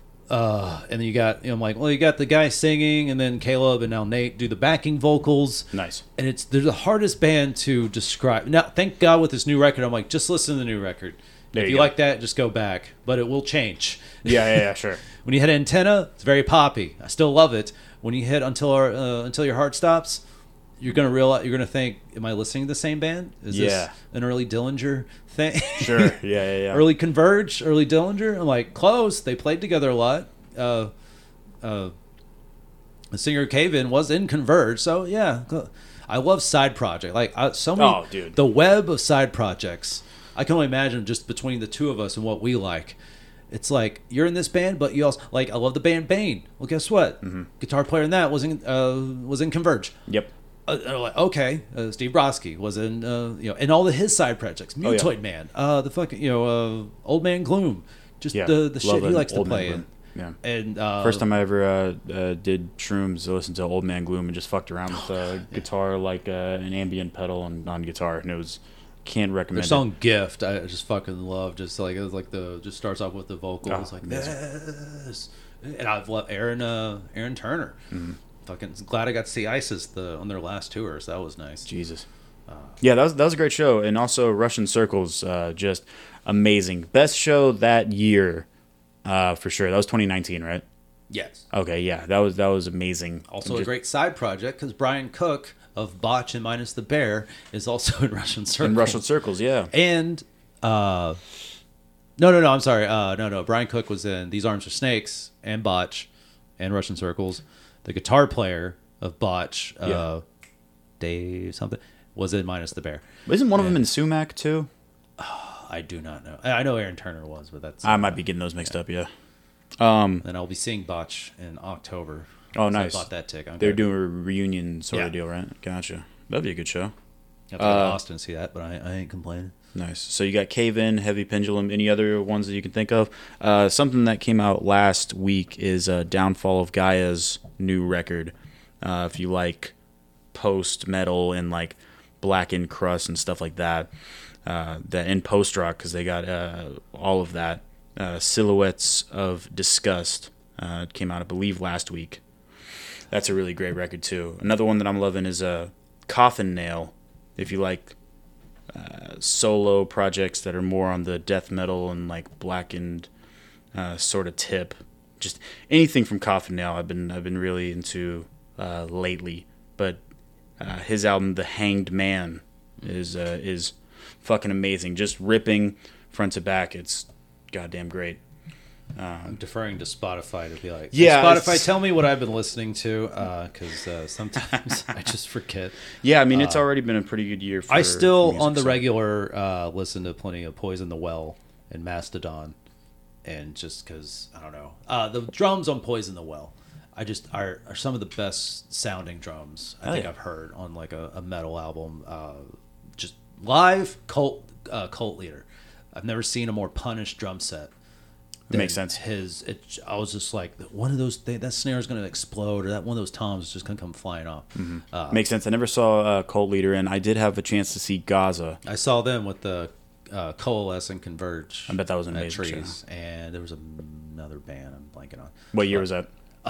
S1: Uh, and then you got, you know, I'm like, well, you got the guy singing, and then Caleb and now Nate do the backing vocals.
S2: Nice.
S1: And it's they're the hardest band to describe. Now, thank God with this new record, I'm like, just listen to the new record.
S2: There
S1: if
S2: you
S1: you
S2: go.
S1: like that, just go back. But it will change.
S2: Yeah, yeah, yeah, sure.
S1: When you hit Antenna, it's very poppy. I still love it. When you hit Until Our, uh, Until Your Heart Stops, you're gonna realize, you're gonna think, am I listening to the same band? Is
S2: yeah.
S1: this an early Dillinger thing?
S2: Sure. Yeah, yeah, yeah.
S1: Early Converge, early Dillinger. I'm like, close. They played together a lot. Uh, uh, the singer Cave In was in Converge, so yeah, I love side project. Like uh, so many,
S2: Oh, dude.
S1: the web of side projects. I can only imagine just between the two of us and what we like. It's like you're in this band, but you also like. I love the band Bane. Well, guess what? Mm-hmm. Guitar player in that was in uh, was in Converge.
S2: Yep.
S1: Uh, uh, like, okay, uh, Steve Brodsky was in uh, you know, and all of his side projects. Mutoid
S2: Oh, yeah.
S1: Man, uh, the fucking you know, uh, Old Man Gloom, just
S2: Yeah.
S1: the the shit
S2: Love
S1: he
S2: an
S1: likes to
S2: Old Man
S1: play in.
S2: Gloom. Yeah.
S1: And uh,
S2: First time I ever uh, uh, did shrooms, I listened to Old Man Gloom and just fucked around with uh, guitar, like uh, an ambient pedal on, on guitar, and it was can't recommend
S1: their song "Gift," I just fucking love. Just like it was like the just starts off with the vocals
S2: Oh,
S1: like
S2: amazing.
S1: this, and I've loved Aaron uh, Aaron Turner.
S2: Mm-hmm.
S1: Fucking glad I got to see ISIS the on their last tours. That was nice.
S2: it. Jesus. Yeah, that was that was a great show, and also Russian Circles, uh, just amazing. Best show that year, uh, for sure. That was twenty nineteen, right?
S1: Yes.
S2: Okay, yeah, that was that was amazing.
S1: Also,
S2: Just-
S1: a great side project because Brian Cook of Botch and Minus the Bear is also in Russian Circles.
S2: in Russian Circles, yeah.
S1: And uh, no, no, no. I'm sorry. Uh, no, no. Brian Cook was in These Arms Are Snakes and Botch and Russian Circles. The guitar player of Botch, uh,
S2: Yeah.
S1: Dave something, was in Minus the Bear.
S2: Isn't one of them in Sumac too?
S1: I do not know. I know Aaron Turner was, but that's.
S2: I might be getting those mixed up. Yeah. Um.
S1: And I'll be seeing Botch in October.
S2: Oh,
S1: So
S2: nice.
S1: I bought that ticket. I'm
S2: They're
S1: gonna-
S2: doing a reunion sort
S1: Yeah.
S2: of deal, right? Gotcha. That'd be a good show.
S1: I have to go to
S2: uh,
S1: Austin to see that, but I, I ain't complaining.
S2: Nice. So you got Cave In, Heavy Pendulum. Any other ones that you can think of? Uh, something that came out last week is uh, Downfall of Gaia's new record. Uh, if you like post metal and like Blackened Crust and stuff like that, uh, that in post rock because they got uh, all of that. Uh, Silhouettes of Disgust uh, came out, I believe, last week. That's a really great record too. Another one that I'm loving is uh, Coffin Nail. If you like uh, solo projects that are more on the death metal and like blackened uh, sort of tip, just anything from Coffin Nail, I've been I've been really into uh, lately. But uh, his album, The Hanged Man, is uh, is fucking amazing. Just ripping front to back. It's goddamn great.
S1: I'm deferring to Spotify to be like,
S2: Yeah,
S1: Spotify,
S2: it's-
S1: tell me what I've been listening to, because uh, sometimes I just forget.
S2: Yeah, I mean it's already been a pretty good year. For
S1: I still,
S2: music,
S1: on the
S2: so-
S1: regular, uh, listen to plenty of Poison the Well and Mastodon, and just because, I don't know. Uh, the drums on Poison the Well, I just are, are some of the best sounding drums I
S2: Hell
S1: think
S2: yeah.
S1: I've heard on like a, a metal album. Uh, just live, Cult, uh, Cult Leader. I've never seen a more punished drum set.
S2: It makes
S1: than
S2: sense.
S1: His, it, I was just like, one of those, they, that snare is going to explode, or that one of those toms is just going to come flying off. Uh,
S2: Makes sense. I never saw uh, Cult Leader, and I did have a chance to see Gaza.
S1: I saw them with the uh, Coalesce and Converge.
S2: I bet that was an
S1: at
S2: amazing show.
S1: Trees, and there was another band I'm blanking on.
S2: What year was that?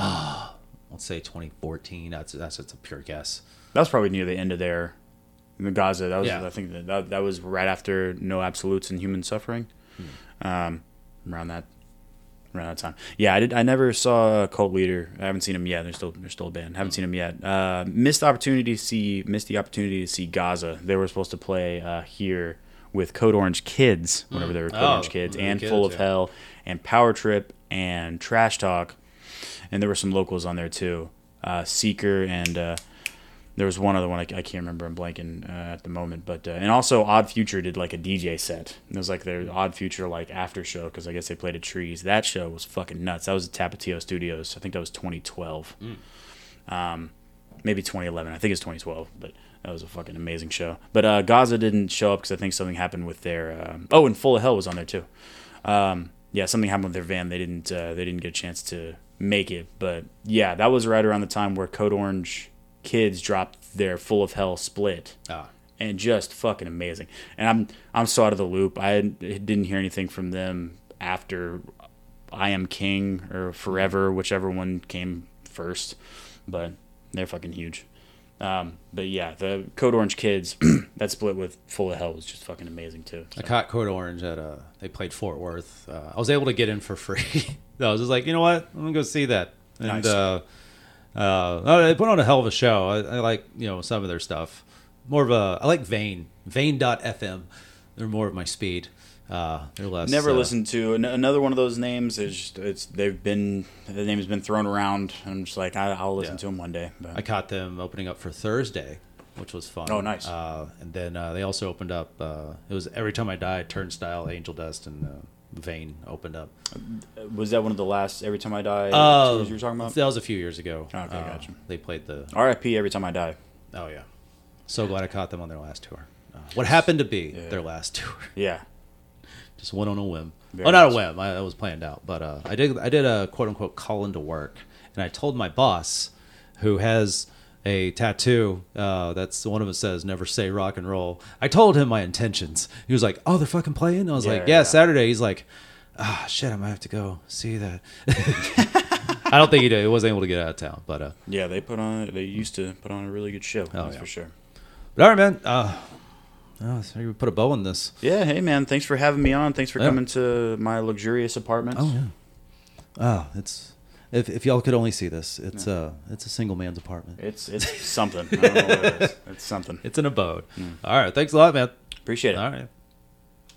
S1: Let's say twenty fourteen. That's that's, that's a pure guess.
S2: That was probably near the end of their the Gaza. That was
S1: Yeah.
S2: I think that, that that was right after No Absolutes and Human Suffering.
S1: Hmm.
S2: Um, around that around that time. Yeah, I did. I never saw Cult Leader. I haven't seen them yet. They're still they're still a band. Haven't seen them yet. Uh, missed the opportunity to see missed the opportunity to see Gaza. They were supposed to play uh, here with Code Orange Kids, whenever they were Code
S1: Oh,
S2: Orange Kids,
S1: the
S2: and
S1: Kids,
S2: Full of
S1: yeah.
S2: Hell, and Power Trip, and Trash Talk, and there were some locals on there too. Uh, Seeker and uh, there was one other one I, I can't remember. I'm blanking uh, at the moment, but uh, and also Odd Future did like a D J set. It was like their Odd Future like after show because I guess they played at Trees. That show was fucking nuts. That was at Tapatio Studios. I think that was twenty twelve, um, maybe twenty eleven. I think it's twenty twelve, but that was a fucking amazing show. But uh, Gaza didn't show up because I think something happened with their. Um, oh, and Full of Hell was on there too. Um, yeah, something happened with their van. They didn't. Uh, they didn't get a chance to make it. But yeah, that was right around the time where Code Orange Kids dropped their Full of Hell split,
S1: Ah,
S2: and just fucking amazing. And I'm I'm so out of the loop. I didn't hear anything from them after I Am King or Forever, whichever one came first. But they're fucking huge. Um, but yeah, the Code Orange Kids that split with Full of Hell was just fucking amazing too.
S1: I
S2: So.
S1: caught Code Orange at uh they played Fort Worth. Uh, I was able to get in for free. I was just like, you know what, I'm gonna go see that. And
S2: Nice.
S1: uh, uh, oh, they put on a hell of a show. I, I like you know some of their stuff. More of a I like Vane. Vane dot F M. They're more of my speed. Uh, they're less.
S2: Never
S1: uh,
S2: listened to an- another one of those names. Is just, it's they've been the name has been thrown around. I'm just like I, I'll listen
S1: Yeah.
S2: to them one day. But
S1: I caught them opening up for Thursday which was fun.
S2: Oh, nice.
S1: Uh, and then uh, they also opened up. Uh, it was Every Time I Die, Turnstile, Angel Dust, and uh, Vane opened up.
S2: Was that one of the last Every Time I Die
S1: Uh,
S2: tours you were talking about?
S1: That was a few years ago.
S2: Okay,
S1: uh,
S2: gotcha.
S1: They played the.
S2: R I P Every Time I Die.
S1: Oh yeah, so glad I caught them on their last tour. Uh, what happened to be
S2: Yeah.
S1: their last tour?
S2: Yeah.
S1: Just went on a whim.
S2: Very
S1: oh, not
S2: nice.
S1: a whim. I, that was planned out. But uh, I did. I did a quote unquote call into work, and I told my boss, who has a tattoo uh, that's one of them says "Never say rock and roll." I told him my intentions. He was like, "Oh, they're fucking playing." I was
S2: Yeah,
S1: like, "Yeah,
S2: yeah.
S1: Saturday." He's like, "Ah, shit, I might have to go see that." I don't think he did. He wasn't able to get out of town. But uh,
S2: Yeah, they put on. They used to put on a really good show.
S1: Oh,
S2: that's
S1: yeah.
S2: for sure.
S1: but all right, man. Uh, oh, so we put a bow on this.
S2: Yeah. Hey, man. Thanks for having me on. Thanks for
S1: Yeah.
S2: coming to my luxurious apartment.
S1: Oh yeah. Oh, it's if if y'all could only see this, it's uh it's a single man's apartment.
S2: It's it's something. I don't know what it is. It's something.
S1: It's an abode. All right, thanks a lot, man.
S2: Appreciate it.
S1: All right.